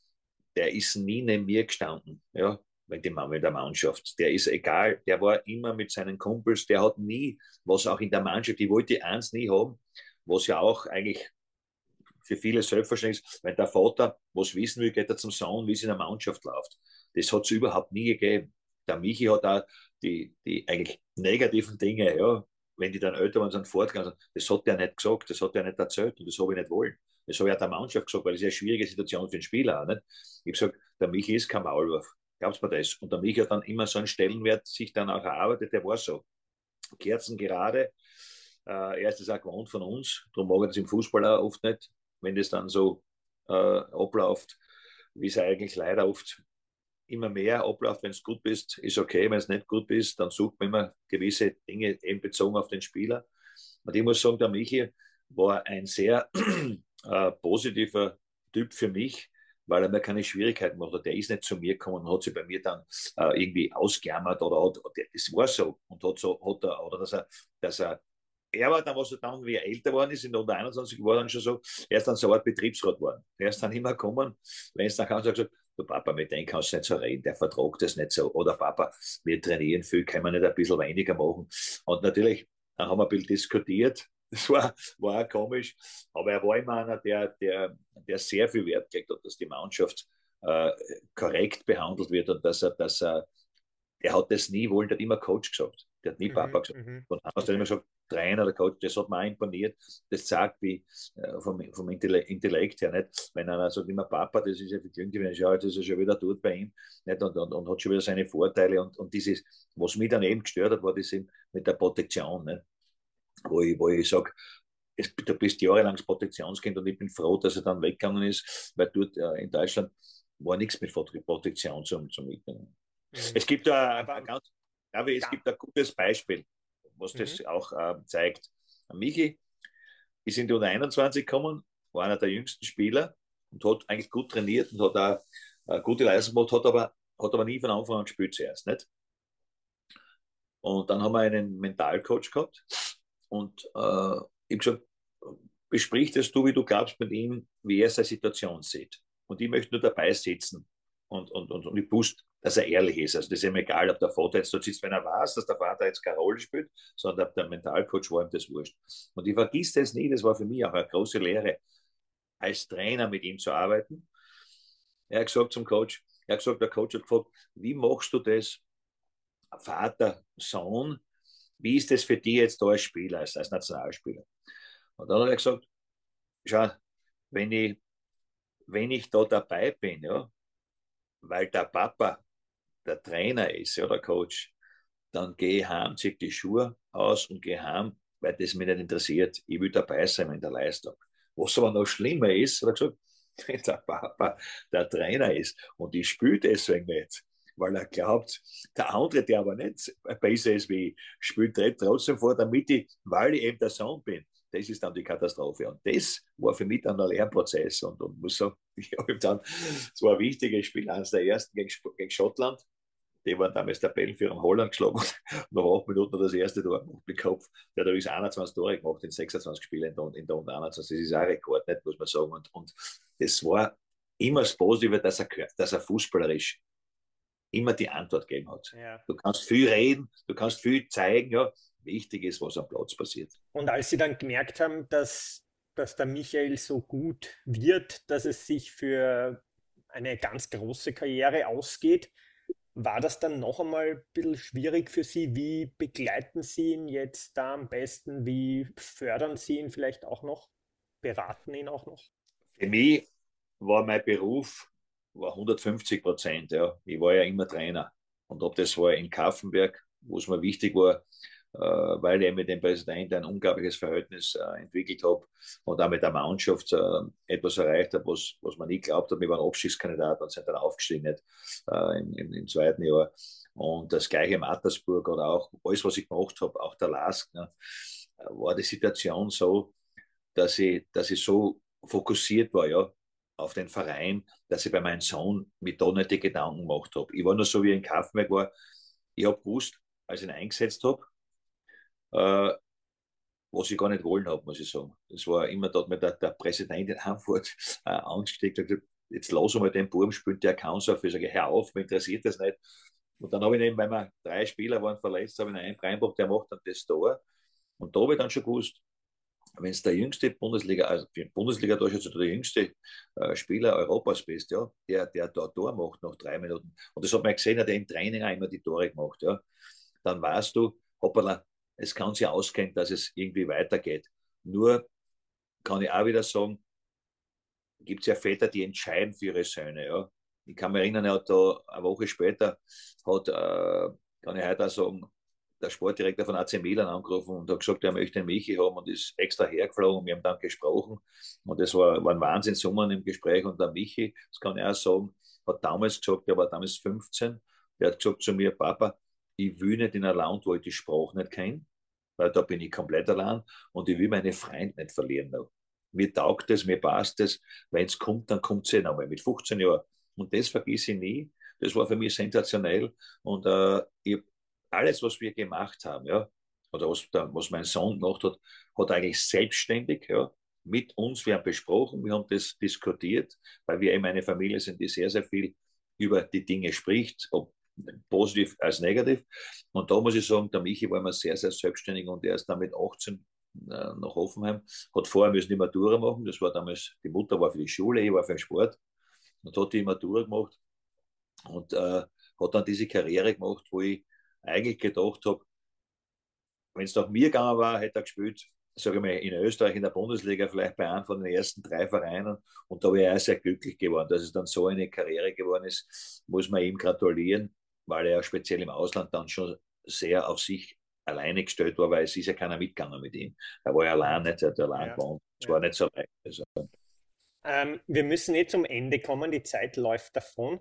Der ist nie neben mir gestanden. Ja, mit dem mit der Mannschaft. Der ist egal. Der war immer mit seinen Kumpels. Der hat nie, was auch in der Mannschaft, die wollte eins nie haben, was ja auch eigentlich für viele selbstverständlich ist, wenn der Vater was wissen will, geht er zum Sohn, wie es in der Mannschaft läuft. Das hat es überhaupt nie gegeben. Der Michi hat auch die, die eigentlich negativen Dinge, ja, wenn die dann älter waren, sind fortgegangen, das hat er nicht gesagt, das hat er nicht erzählt und das habe ich nicht wollen. Das habe ich auch der Mannschaft gesagt, weil das ist eine schwierige Situation für den Spieler auch, nicht? Ich habe gesagt, der Michi ist kein Maulwurf. Glaubst du mir das? Und der Michi hat dann immer so einen Stellenwert sich dann auch erarbeitet, der war so. Kerzen gerade, äh, er ist das auch gewohnt von uns, darum mag er das im Fußball auch oft nicht, wenn das dann so äh, abläuft, wie es eigentlich leider oft immer mehr abläuft. Wenn es gut bist, ist okay. Wenn es nicht gut bist, dann sucht man immer gewisse Dinge eben bezogen auf den Spieler. Und ich muss sagen, der Michi war ein sehr äh, positiver Typ für mich, weil er mir keine Schwierigkeiten macht hat. Der ist nicht zu mir gekommen und hat sich bei mir dann äh, irgendwie ausgejammert oder hat, das war so. Und hat so, hat er, oder dass er, dass er er war dann, was er dann, wie er älter geworden ist, in der unter einundzwanzig war dann schon so, er ist dann so eine Art Betriebsrat geworden. Er ist dann immer gekommen, wenn es dann kam, sagt, du Papa, mit dem kannst du nicht so reden, der vertragt das nicht so. Oder Papa, wir trainieren viel, können wir nicht ein bisschen weniger machen. Und natürlich, dann haben wir ein bisschen diskutiert. Das war, war auch komisch. Aber er war immer einer, der, der, der sehr viel Wert gelegt hat, dass die Mannschaft äh, korrekt behandelt wird und dass er, dass er, er hat das nie wollen, der hat immer Coach gesagt. Der hat nie Mhm, Papa gesagt. mhm. Und hast okay. immer gesagt, Trainer oder Coach, das hat mir auch imponiert. Das zeigt, wie äh, vom, vom Intellekt her, nicht? Wenn einer sagt immer Papa, das ist ja für die wenn ich ja, das ist ja schon wieder dort bei ihm, nicht? Und, und, und hat schon wieder seine Vorteile. Und, und dieses, was mich dann eben gestört hat, war das eben mit der Protektion, nicht? Wo ich, wo ich sage, du bist jahrelang das Protektionskind und ich bin froh, dass er dann weggegangen ist, weil dort äh, in Deutschland war nichts mit Protektion zum, zum Mitnehmen. Mhm. Es gibt da ein ganz, aber es ja. gibt ein gutes Beispiel, was mhm. das auch äh, zeigt. Michi ist in die Unter einundzwanzig gekommen, war einer der jüngsten Spieler und hat eigentlich gut trainiert und hat auch eine gute Leistung gemacht, hat aber, hat aber nie von Anfang an gespielt zuerst, nicht? Und dann haben wir einen Mentalcoach gehabt und äh, ich habe gesagt, besprich das du, wie du glaubst mit ihm, wie er seine Situation sieht. Und ich möchte nur dabei sitzen und, und, und, und ich wusste, dass er ehrlich ist. Also das ist ihm egal, ob der Vater jetzt dort sitzt, wenn er weiß, dass der Vater jetzt keine Rolle spielt, sondern ob der Mentalcoach war ihm das wurscht. Und ich vergiss das nie, das war für mich auch eine große Lehre, als Trainer mit ihm zu arbeiten. Er hat gesagt zum Coach, er hat gesagt, der Coach hat gefragt, wie machst du das, Vater, Sohn, wie ist das für dich jetzt da als Spieler, als, als Nationalspieler? Und dann hat er gesagt, schau, wenn ich, wenn ich da dabei bin, ja, weil der Papa der Trainer ist, ja, der Coach, dann gehe ich heim, ziehe die Schuhe aus und gehe heim, weil das mich nicht interessiert. Ich will dabei sein in der Leistung. Was aber noch schlimmer ist, hat er gesagt, wenn der Papa der Trainer ist und ich spiele deswegen nicht, weil er glaubt, der andere, der aber nicht besser ist wie ich, spielt trotzdem vor, damit ich, weil ich eben der Sohn bin. Das ist dann die Katastrophe. Und das war für mich dann der Lernprozess. Und, und muss sagen, ich habe dann, es war ein wichtiges Spiel, eines der ersten gegen, gegen Schottland. Die waren damals Tabellenführer in Holland geschlagen. Nach acht Minuten das erste Tor gemacht mit Kopf. Der hat übrigens einundzwanzig Tore gemacht in sechsundzwanzig Spielen in der, in der Unter einundzwanzig. Das ist auch ein Rekord, nicht, muss man sagen. Und, und das war immer das Positive, dass er, dass er fußballerisch immer die Antwort gegeben hat. Ja. Du kannst viel reden, du kannst viel zeigen, ja, wichtig ist, was am Platz passiert. Und als Sie dann gemerkt haben, dass, dass der Michael so gut wird, dass es sich für eine ganz große Karriere ausgeht, war das dann noch einmal ein bisschen schwierig für Sie? Wie begleiten Sie ihn jetzt da am besten? Wie fördern Sie ihn vielleicht auch noch? Beraten ihn auch noch? Für mich war mein Beruf war hundertfünfzig Prozent. Ja. Ich war ja immer Trainer. Und ob das war in Kaffenberg, wo es mir wichtig war, äh, weil ich mit dem Präsidenten ein unglaubliches Verhältnis äh, entwickelt habe und auch mit der Mannschaft äh, etwas erreicht habe, was, was man nie geglaubt hat. Wir waren Abstiegskandidat und sind dann aufgestiegen nicht, äh, im, im, im zweiten Jahr. Und das gleiche Mattersburg oder auch alles, was ich gemacht habe, auch der Lask, ne, war die Situation so, dass ich, dass ich so fokussiert war, ja, auf den Verein, dass ich bei meinem Sohn mir da nicht die Gedanken gemacht habe. Ich war nur so, wie ich in Kaffenberg war. Ich habe gewusst, als ich ihn eingesetzt habe, äh, was ich gar nicht wollen habe, muss ich sagen. Das war immer dort mit der, der Präsident in Hanfurt äh, angesteckt und gesagt, jetzt lass mal den Buben spielen, der kann so viel. Ich sage, hör auf, mir interessiert das nicht. Und dann habe ich eben, weil wir drei Spieler waren verletzt, habe ich einen reingebracht, der macht dann das Tor. Und da habe ich dann schon gewusst, wenn es der jüngste Bundesliga, also Bundesliga da ist der jüngste äh, Spieler Europas bist, ja, der, der da Tor macht nach drei Minuten. Und das hat man gesehen, hat er im Training auch immer die Tore gemacht, ja. Dann weißt du, hoppala, es kann sich ausgehen, dass es irgendwie weitergeht. Nur kann ich auch wieder sagen, gibt es ja Väter, die entscheiden für ihre Söhne, ja. Ich kann mich erinnern, er hat da eine Woche später, hat, äh, kann ich heute auch sagen, der Sportdirektor von A C Milan angerufen und hat gesagt, er möchte den Michi haben und ist extra hergeflogen und wir haben dann gesprochen und das war, war ein Wahnsinnssummen im Gespräch und der Michi, das kann ich auch sagen, hat damals gesagt, der war damals fünfzehn, der hat gesagt zu mir, Papa, ich will nicht in ein Land, wo ich die Sprache nicht kenne, weil da bin ich komplett allein und ich will meine Freunde nicht verlieren. Noch. Mir taugt es, mir passt es, wenn es kommt, dann kommt es eh nochmal mit fünfzehn Jahren und das vergesse ich nie, das war für mich sensationell und äh, ich alles, was wir gemacht haben, ja, oder was, was mein Sohn gemacht hat, hat eigentlich selbstständig, ja, mit uns, wir haben besprochen, wir haben das diskutiert, weil wir eben eine Familie sind, die sehr, sehr viel über die Dinge spricht, ob positiv als negativ. Und da muss ich sagen, der Michi war immer sehr, sehr selbstständig und er ist dann mit achtzehn äh, nach Hoffenheim, hat vorher müssen die Matura machen, das war damals, die Mutter war für die Schule, ich war für den Sport und hat die Matura gemacht und äh, hat dann diese Karriere gemacht, wo ich eigentlich gedacht habe, wenn es nach mir gegangen war, hätte er gespielt, sage ich mal, in Österreich in der Bundesliga, vielleicht bei einem von den ersten drei Vereinen. Und da wäre er sehr glücklich geworden, dass es dann so eine Karriere geworden ist, muss man ihm gratulieren, weil er speziell im Ausland dann schon sehr auf sich alleine gestellt war, weil es ist ja keiner mitgegangen mit ihm. Er war ja allein, nicht, er hat allein Ja, gewohnt. Es ja. war nicht so leicht. Also. Ähm, wir müssen eh zum Ende kommen, die Zeit läuft davon.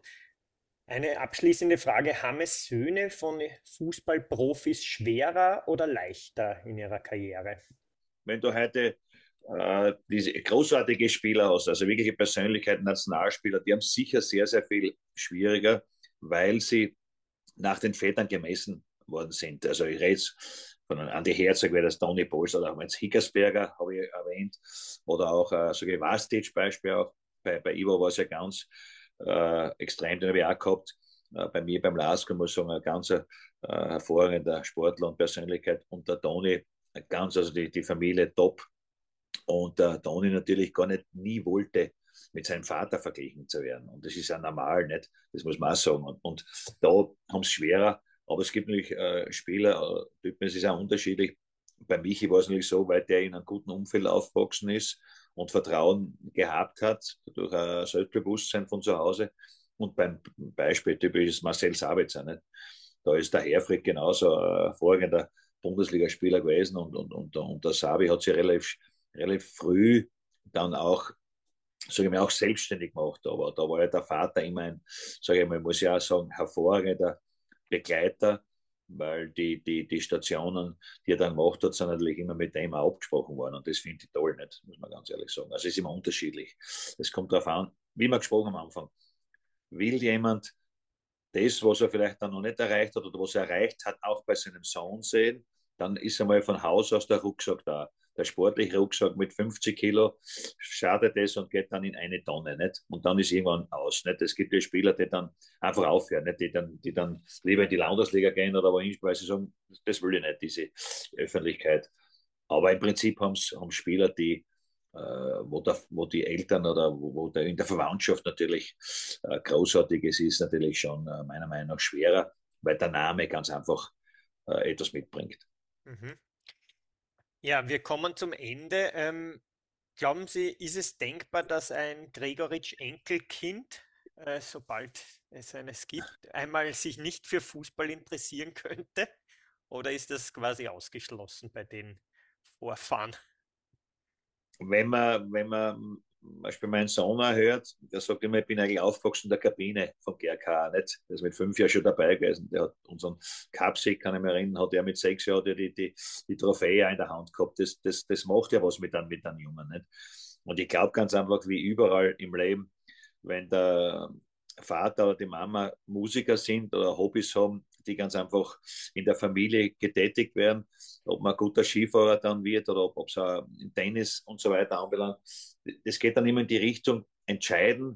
Eine abschließende Frage, haben es Söhne von Fußballprofis schwerer oder leichter in ihrer Karriere? Wenn du heute äh, diese großartige Spieler hast, also wirkliche Persönlichkeiten, Nationalspieler, die haben sicher sehr, sehr viel schwieriger, weil sie nach den Vätern gemessen worden sind. Also ich rede jetzt von Andi Herzog, wäre das Toni Polster oder auch jetzt Hickersberger, habe ich erwähnt, oder auch, äh, so Vastic Beispiel auch, bei, bei Ivo war es ja ganz äh, extrem, den habe ich auch gehabt. Äh, bei mir beim Lask, muss ich sagen, ein ganz äh, hervorragender Sportler und Persönlichkeit. Und der Toni, ganz, also die, die Familie top. Und der Toni natürlich gar nicht, nie wollte, mit seinem Vater verglichen zu werden. Und das ist ja normal, nicht? Das muss man auch sagen. Und, und da haben es schwerer. Aber es gibt natürlich äh, Spieler, äh, Typen, es ist auch unterschiedlich. Bei Michi war es natürlich so, weil der in einem guten Umfeld aufgewachsen ist und Vertrauen gehabt hat, durch ein Selbstbewusstsein von zu Hause. Und beim Beispiel typisch ist Marcel Sabitzer. Nicht? Da ist der Herfried genauso ein hervorragender Bundesligaspieler gewesen und, und, und, und der Sabi hat sich relativ, relativ früh dann auch, sage ich mal, auch selbstständig gemacht. Aber da war ja der Vater immer ein, sage ich mal, muss ich auch sagen, hervorragender Begleiter, weil die, die, die Stationen, die er dann gemacht hat, sind natürlich immer mit dem auch abgesprochen worden. Und das finde ich toll, nicht, muss man ganz ehrlich sagen. Also es ist immer unterschiedlich. Es kommt darauf an, wie wir gesprochen haben am Anfang. Will jemand das, was er vielleicht dann noch nicht erreicht hat oder was er erreicht hat, auch bei seinem Sohn sehen, dann ist einmal von Haus aus der Rucksack da. der sportliche Rucksack mit fünfzig Kilo schadet es und geht dann in eine Tonne, nicht? Und dann ist irgendwann aus, nicht? Es gibt ja Spieler, die dann einfach aufhören, nicht? Die dann, die dann lieber in die Landesliga gehen oder wohin, weil sie sagen, das will ich nicht, diese Öffentlichkeit. Aber im Prinzip haben Spieler, die Uh, wo, der, wo die Eltern oder wo, wo der, in der Verwandtschaft natürlich uh, großartiges ist, natürlich schon uh, meiner Meinung nach schwerer, weil der Name ganz einfach uh, etwas mitbringt. Mhm. Ja, wir kommen zum Ende. Ähm, glauben Sie, ist es denkbar, dass ein Gregoritsch-Enkelkind, äh, sobald es eines gibt, einmal sich nicht für Fußball interessieren könnte? Oder ist das quasi ausgeschlossen bei den Vorfahren? Wenn man, wenn man zum Beispiel meinen Sohn hört, der sagt immer, ich bin eigentlich aufgewachsen in der Kabine vom G R K, nicht? Der ist mit fünf Jahren schon dabei gewesen. Der hat unseren Cupsieg, kann ich mich erinnern, hat er mit sechs Jahren die, die, die Trophäe in der Hand gehabt. Das, das, das macht ja was mit einem, mit einem Jungen, nicht? Und ich glaube ganz einfach, wie überall im Leben, wenn der Vater oder die Mama Musiker sind oder Hobbys haben, die ganz einfach in der Familie getätigt werden, ob man ein guter Skifahrer dann wird oder ob es im Tennis und so weiter anbelangt. Das geht dann immer in die Richtung, entscheiden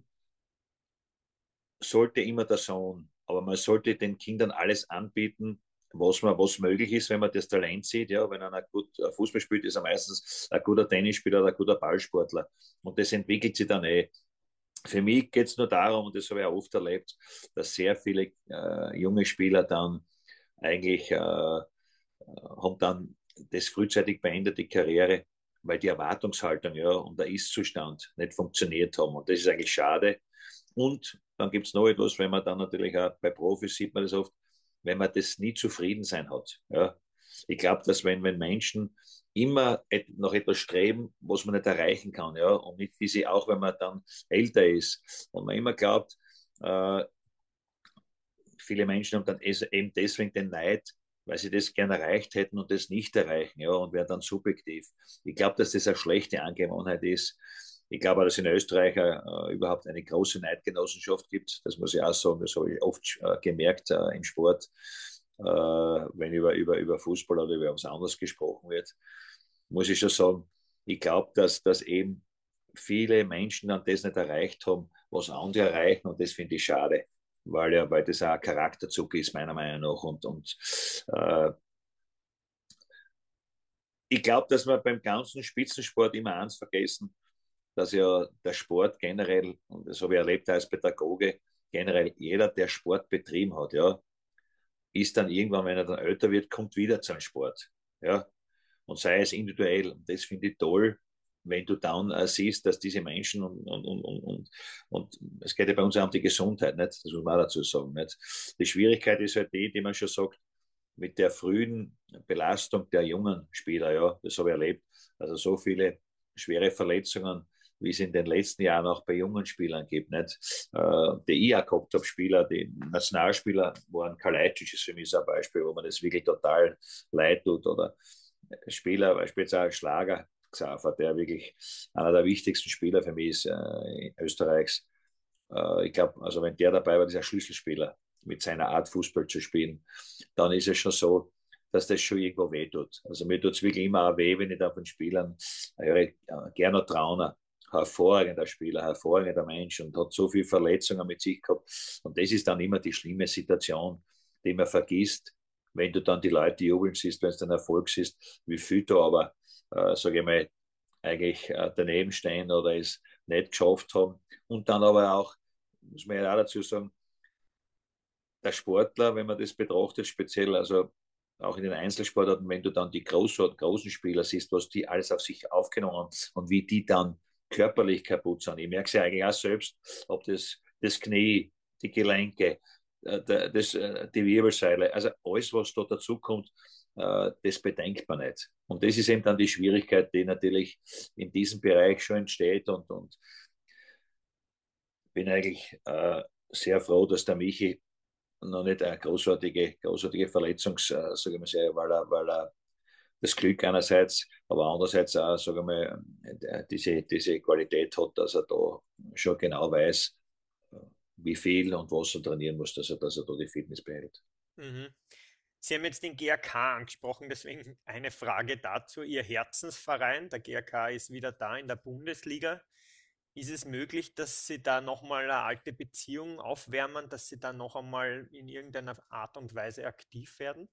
sollte immer der Sohn, aber man sollte den Kindern alles anbieten, was, man, was möglich ist, wenn man das Talent sieht. Ja, wenn einer gut Fußball spielt, ist er meistens ein guter Tennisspieler oder ein guter Ballsportler. Und das entwickelt sich dann eh. Für mich geht es nur darum, und das habe ich auch oft erlebt, dass sehr viele äh, junge Spieler dann eigentlich äh, haben dann das frühzeitig beendet, die Karriere, weil die Erwartungshaltung ja, und der Ist-Zustand nicht funktioniert haben. Und das ist eigentlich schade. Und dann gibt es noch etwas, wenn man dann natürlich auch bei Profis sieht man das oft, wenn man das nie zufrieden sein hat. Ja. Ich glaube, dass wenn, wenn Menschen immer et nach etwas streben, was man nicht erreichen kann, ja, und nicht wie sie auch, wenn man dann älter ist und man immer glaubt, äh, viele Menschen haben dann eben deswegen den Neid, weil sie das gerne erreicht hätten und das nicht erreichen, ja, und werden dann subjektiv. Ich glaube, dass das eine schlechte Angewohnheit ist. Ich glaube, dass es in Österreich äh, überhaupt eine große Neidgenossenschaft gibt. Das muss ich auch sagen. Das habe ich oft äh, gemerkt äh, im Sport, äh, wenn über, über, über Fußball oder über was anderes gesprochen wird. Muss ich schon sagen, ich glaube, dass, dass eben viele Menschen dann das nicht erreicht haben, was andere erreichen, und das finde ich schade, weil ja, weil das auch ein Charakterzug ist, meiner Meinung nach. Und, und äh, ich glaube, dass wir beim ganzen Spitzensport immer eins vergessen, dass ja der Sport generell, und das habe ich erlebt als Pädagoge, generell jeder, der Sport betrieben hat, ja, ist dann irgendwann, wenn er dann älter wird, kommt wieder zum Sport. Ja, und sei es individuell. Und das finde ich toll, wenn du dann äh, siehst, dass diese Menschen und, und, und, und, und es geht ja bei uns auch um die Gesundheit, nicht? Das muss man auch dazu sagen. Nicht? Die Schwierigkeit ist halt die, die man schon sagt, mit der frühen Belastung der jungen Spieler, ja, das habe ich erlebt. Also so viele schwere Verletzungen, wie es in den letzten Jahren auch bei jungen Spielern gibt, nicht? Äh, die ich auch gehabt habe, Spieler, die Nationalspieler waren, Kalajdzic ist für mich so ein Beispiel, wo man das wirklich total leid tut, oder Spieler, beispielsweise Schlager, Xaver, der wirklich einer der wichtigsten Spieler für mich ist äh, Österreichs. Äh, ich glaube, also wenn der dabei war, dieser Schlüsselspieler mit seiner Art Fußball zu spielen, dann ist es schon so, dass das schon irgendwo weh tut. Also mir tut es wirklich immer auch weh, wenn ich da von Spielern höre, äh, Gernot Trauner, hervorragender Spieler, hervorragender Mensch und hat so viele Verletzungen mit sich gehabt. Und das ist dann immer die schlimme Situation, die man vergisst, wenn du dann die Leute jubeln siehst, wenn es dann Erfolg siehst, wie viel du aber, äh, sage ich mal, eigentlich äh, daneben stehen oder es nicht geschafft haben. Und dann aber auch, muss man ja auch dazu sagen, der Sportler, wenn man das betrachtet, speziell, also auch in den Einzelsportarten, wenn du dann die großen, großen Spieler siehst, was die alles auf sich aufgenommen haben und wie die dann körperlich kaputt sind. Ich merke es ja eigentlich auch selbst, ob das, das Knie, die Gelenke, das, die Wirbelsäule, also alles, was da dazu kommt, das bedenkt man nicht. Und das ist eben dann die Schwierigkeit, die natürlich in diesem Bereich schon entsteht, und, und bin eigentlich äh, sehr froh, dass der Michi noch nicht eine großartige, großartige Verletzungs, äh, sage ich mal, sehr, weil er, weil er das Glück einerseits, aber andererseits auch, sage ich mal, diese, diese Qualität hat, dass er da schon genau weiß, wie viel und was er trainieren muss, dass er, dass er da die Fitness behält. Mhm. Sie haben jetzt den G A K angesprochen, deswegen eine Frage dazu. Ihr Herzensverein, der G A K, ist wieder da in der Bundesliga. Ist es möglich, dass Sie da nochmal eine alte Beziehung aufwärmen, dass Sie da noch einmal in irgendeiner Art und Weise aktiv werden?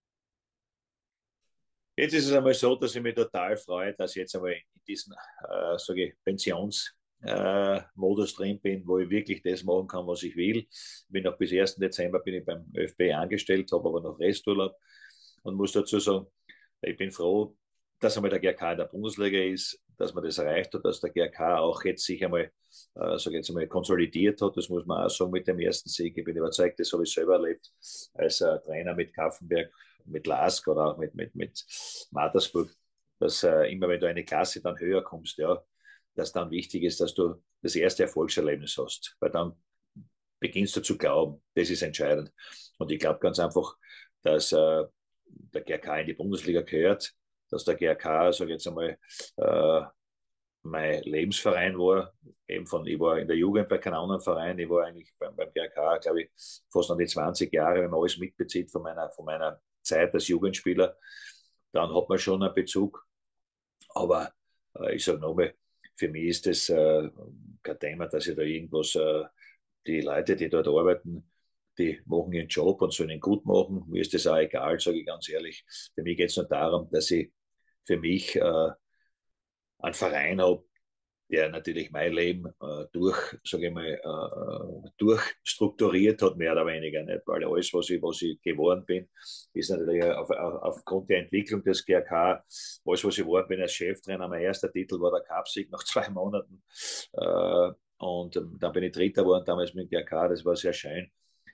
Jetzt ist es einmal so, dass ich mich total freue, dass ich jetzt einmal in diesem äh, sage ich, Pensionsmodus äh, drin bin, wo ich wirklich das machen kann, was ich will. Ich bin noch bis ersten Dezember bin ich beim ÖFB angestellt, habe aber noch Resturlaub und muss dazu sagen, ich bin froh, dass einmal der G A K in der Bundesliga ist, dass man das erreicht hat, dass der G A K auch jetzt sich einmal, äh, sage jetzt einmal, konsolidiert hat. Das muss man auch sagen mit dem ersten Sieg. Ich bin überzeugt, das habe ich selber erlebt als äh, Trainer mit Kaffenberg, mit Lask oder auch mit, mit, mit Mattersburg, dass äh, immer wenn du eine Klasse dann höher kommst, ja, dass dann wichtig ist, dass du das erste Erfolgserlebnis hast, weil dann beginnst du zu glauben, das ist entscheidend. Und ich glaube ganz einfach, dass äh, der G A K in die Bundesliga gehört, dass der G A K, sage ich jetzt einmal, äh, mein Lebensverein war. Eben von, ich war in der Jugend bei keinem anderen Verein, ich war eigentlich beim, beim G A K, glaube ich, fast an die zwanzig Jahre, wenn man alles mitbezieht von meiner, von meiner Zeit als Jugendspieler, dann hat man schon einen Bezug. Aber äh, ich sage nochmal, für mich ist das äh, kein Thema, dass ich da irgendwas, äh, die Leute, die dort arbeiten, die machen ihren Job und sollen ihn gut machen. Mir ist das auch egal, sage ich ganz ehrlich. Für mich geht es nur darum, dass ich für mich äh, einen Verein habe, der natürlich mein Leben äh, durch, sage ich mal, äh, durchstrukturiert hat, mehr oder weniger. Nicht? Weil alles, was ich, was ich geworden bin, ist natürlich auf, auf, aufgrund der Entwicklung des G A K, alles, was ich geworden bin als Cheftrainer, mein erster Titel war der Cupsieg nach zwei Monaten. Äh, und ähm, dann bin ich Dritter geworden, damals mit dem G A K, das war sehr schön.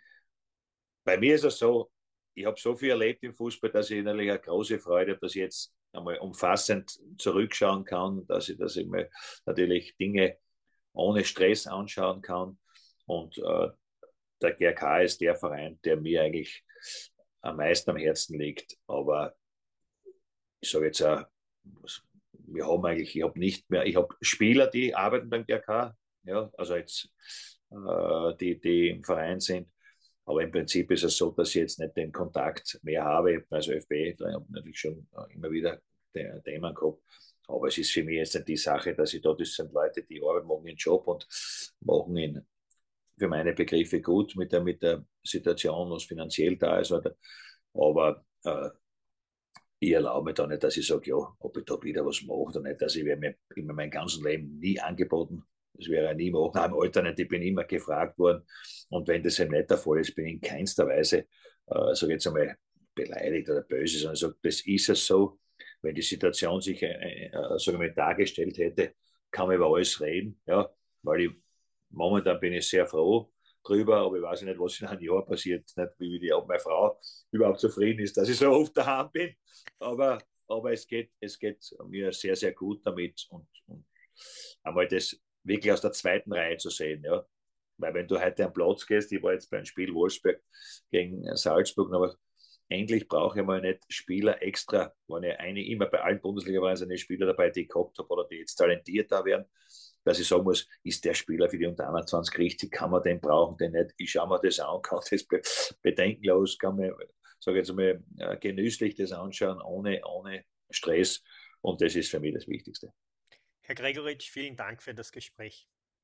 Bei mir ist es so, ich habe so viel erlebt im Fußball, dass ich natürlich eine große Freude habe, dass ich jetzt einmal umfassend zurückschauen kann, dass ich, dass ich mir natürlich Dinge ohne Stress anschauen kann. Und äh, der G A K ist der Verein, der mir eigentlich am meisten am Herzen liegt. Aber ich sage jetzt auch, wir haben eigentlich, ich habe nicht mehr, ich habe Spieler, die arbeiten beim G A K, ja, also jetzt äh, die, die im Verein sind. Aber im Prinzip ist es so, dass ich jetzt nicht den Kontakt mehr habe. Also ÖFB, da habe ich natürlich schon immer wieder Themen gehabt. Aber es ist für mich jetzt nicht die Sache, dass ich da, das sind Leute, die arbeiten, machen ihren Job und machen ihn für meine Begriffe gut mit der, mit der Situation, was finanziell da ist. Aber äh, ich erlaube mir da nicht, dass ich sage, ja, ob ich da wieder was mache oder nicht. Also ich werde mir immer mein ganzes Leben nie angeboten. Das wäre ja nie machen. Im Alter nicht, ich bin immer gefragt worden. Und wenn das eben nicht der Fall ist, bin ich in keinster Weise, äh, sage jetzt einmal, beleidigt oder böse, sondern ich sage, das ist es so. Wenn die Situation sich, äh, äh, sage ich mal, dargestellt hätte, kann man über alles reden. Ja, weil ich, momentan bin ich sehr froh drüber, aber ich weiß nicht, was in einem Jahr passiert. Nicht, wie die, ob meine Frau überhaupt zufrieden ist, dass ich so oft daheim bin. Aber, aber es, geht, es geht mir sehr, sehr gut damit. Und, und einmal das wirklich aus der zweiten Reihe zu sehen, ja. Weil wenn du heute am Platz gehst, ich war jetzt beim Spiel Wolfsburg gegen Salzburg, aber endlich brauche ich mal nicht Spieler extra, wenn ich eine, immer bei allen Bundesliga-Vereinen sind Spieler dabei, die ich gehabt habe oder die jetzt talentiert da werden, dass ich sagen muss, ist der Spieler für die unter einundzwanzig richtig, kann man den brauchen, den nicht, ich schaue mir das an, kann das bedenkenlos, kann mir, sage jetzt mal, genüsslich das anschauen, ohne, ohne Stress, und das ist für mich das Wichtigste. Herr Gregoritsch, vielen Dank für das Gespräch.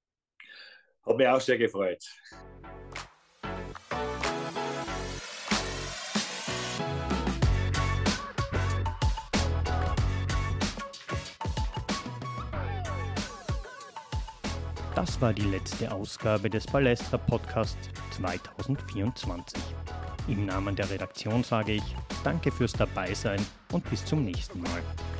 Hat mich auch sehr gefreut. Das war die letzte Ausgabe des Ballestra Podcasts zwanzig vierundzwanzig. Im Namen der Redaktion sage ich Danke fürs Dabeisein und bis zum nächsten Mal.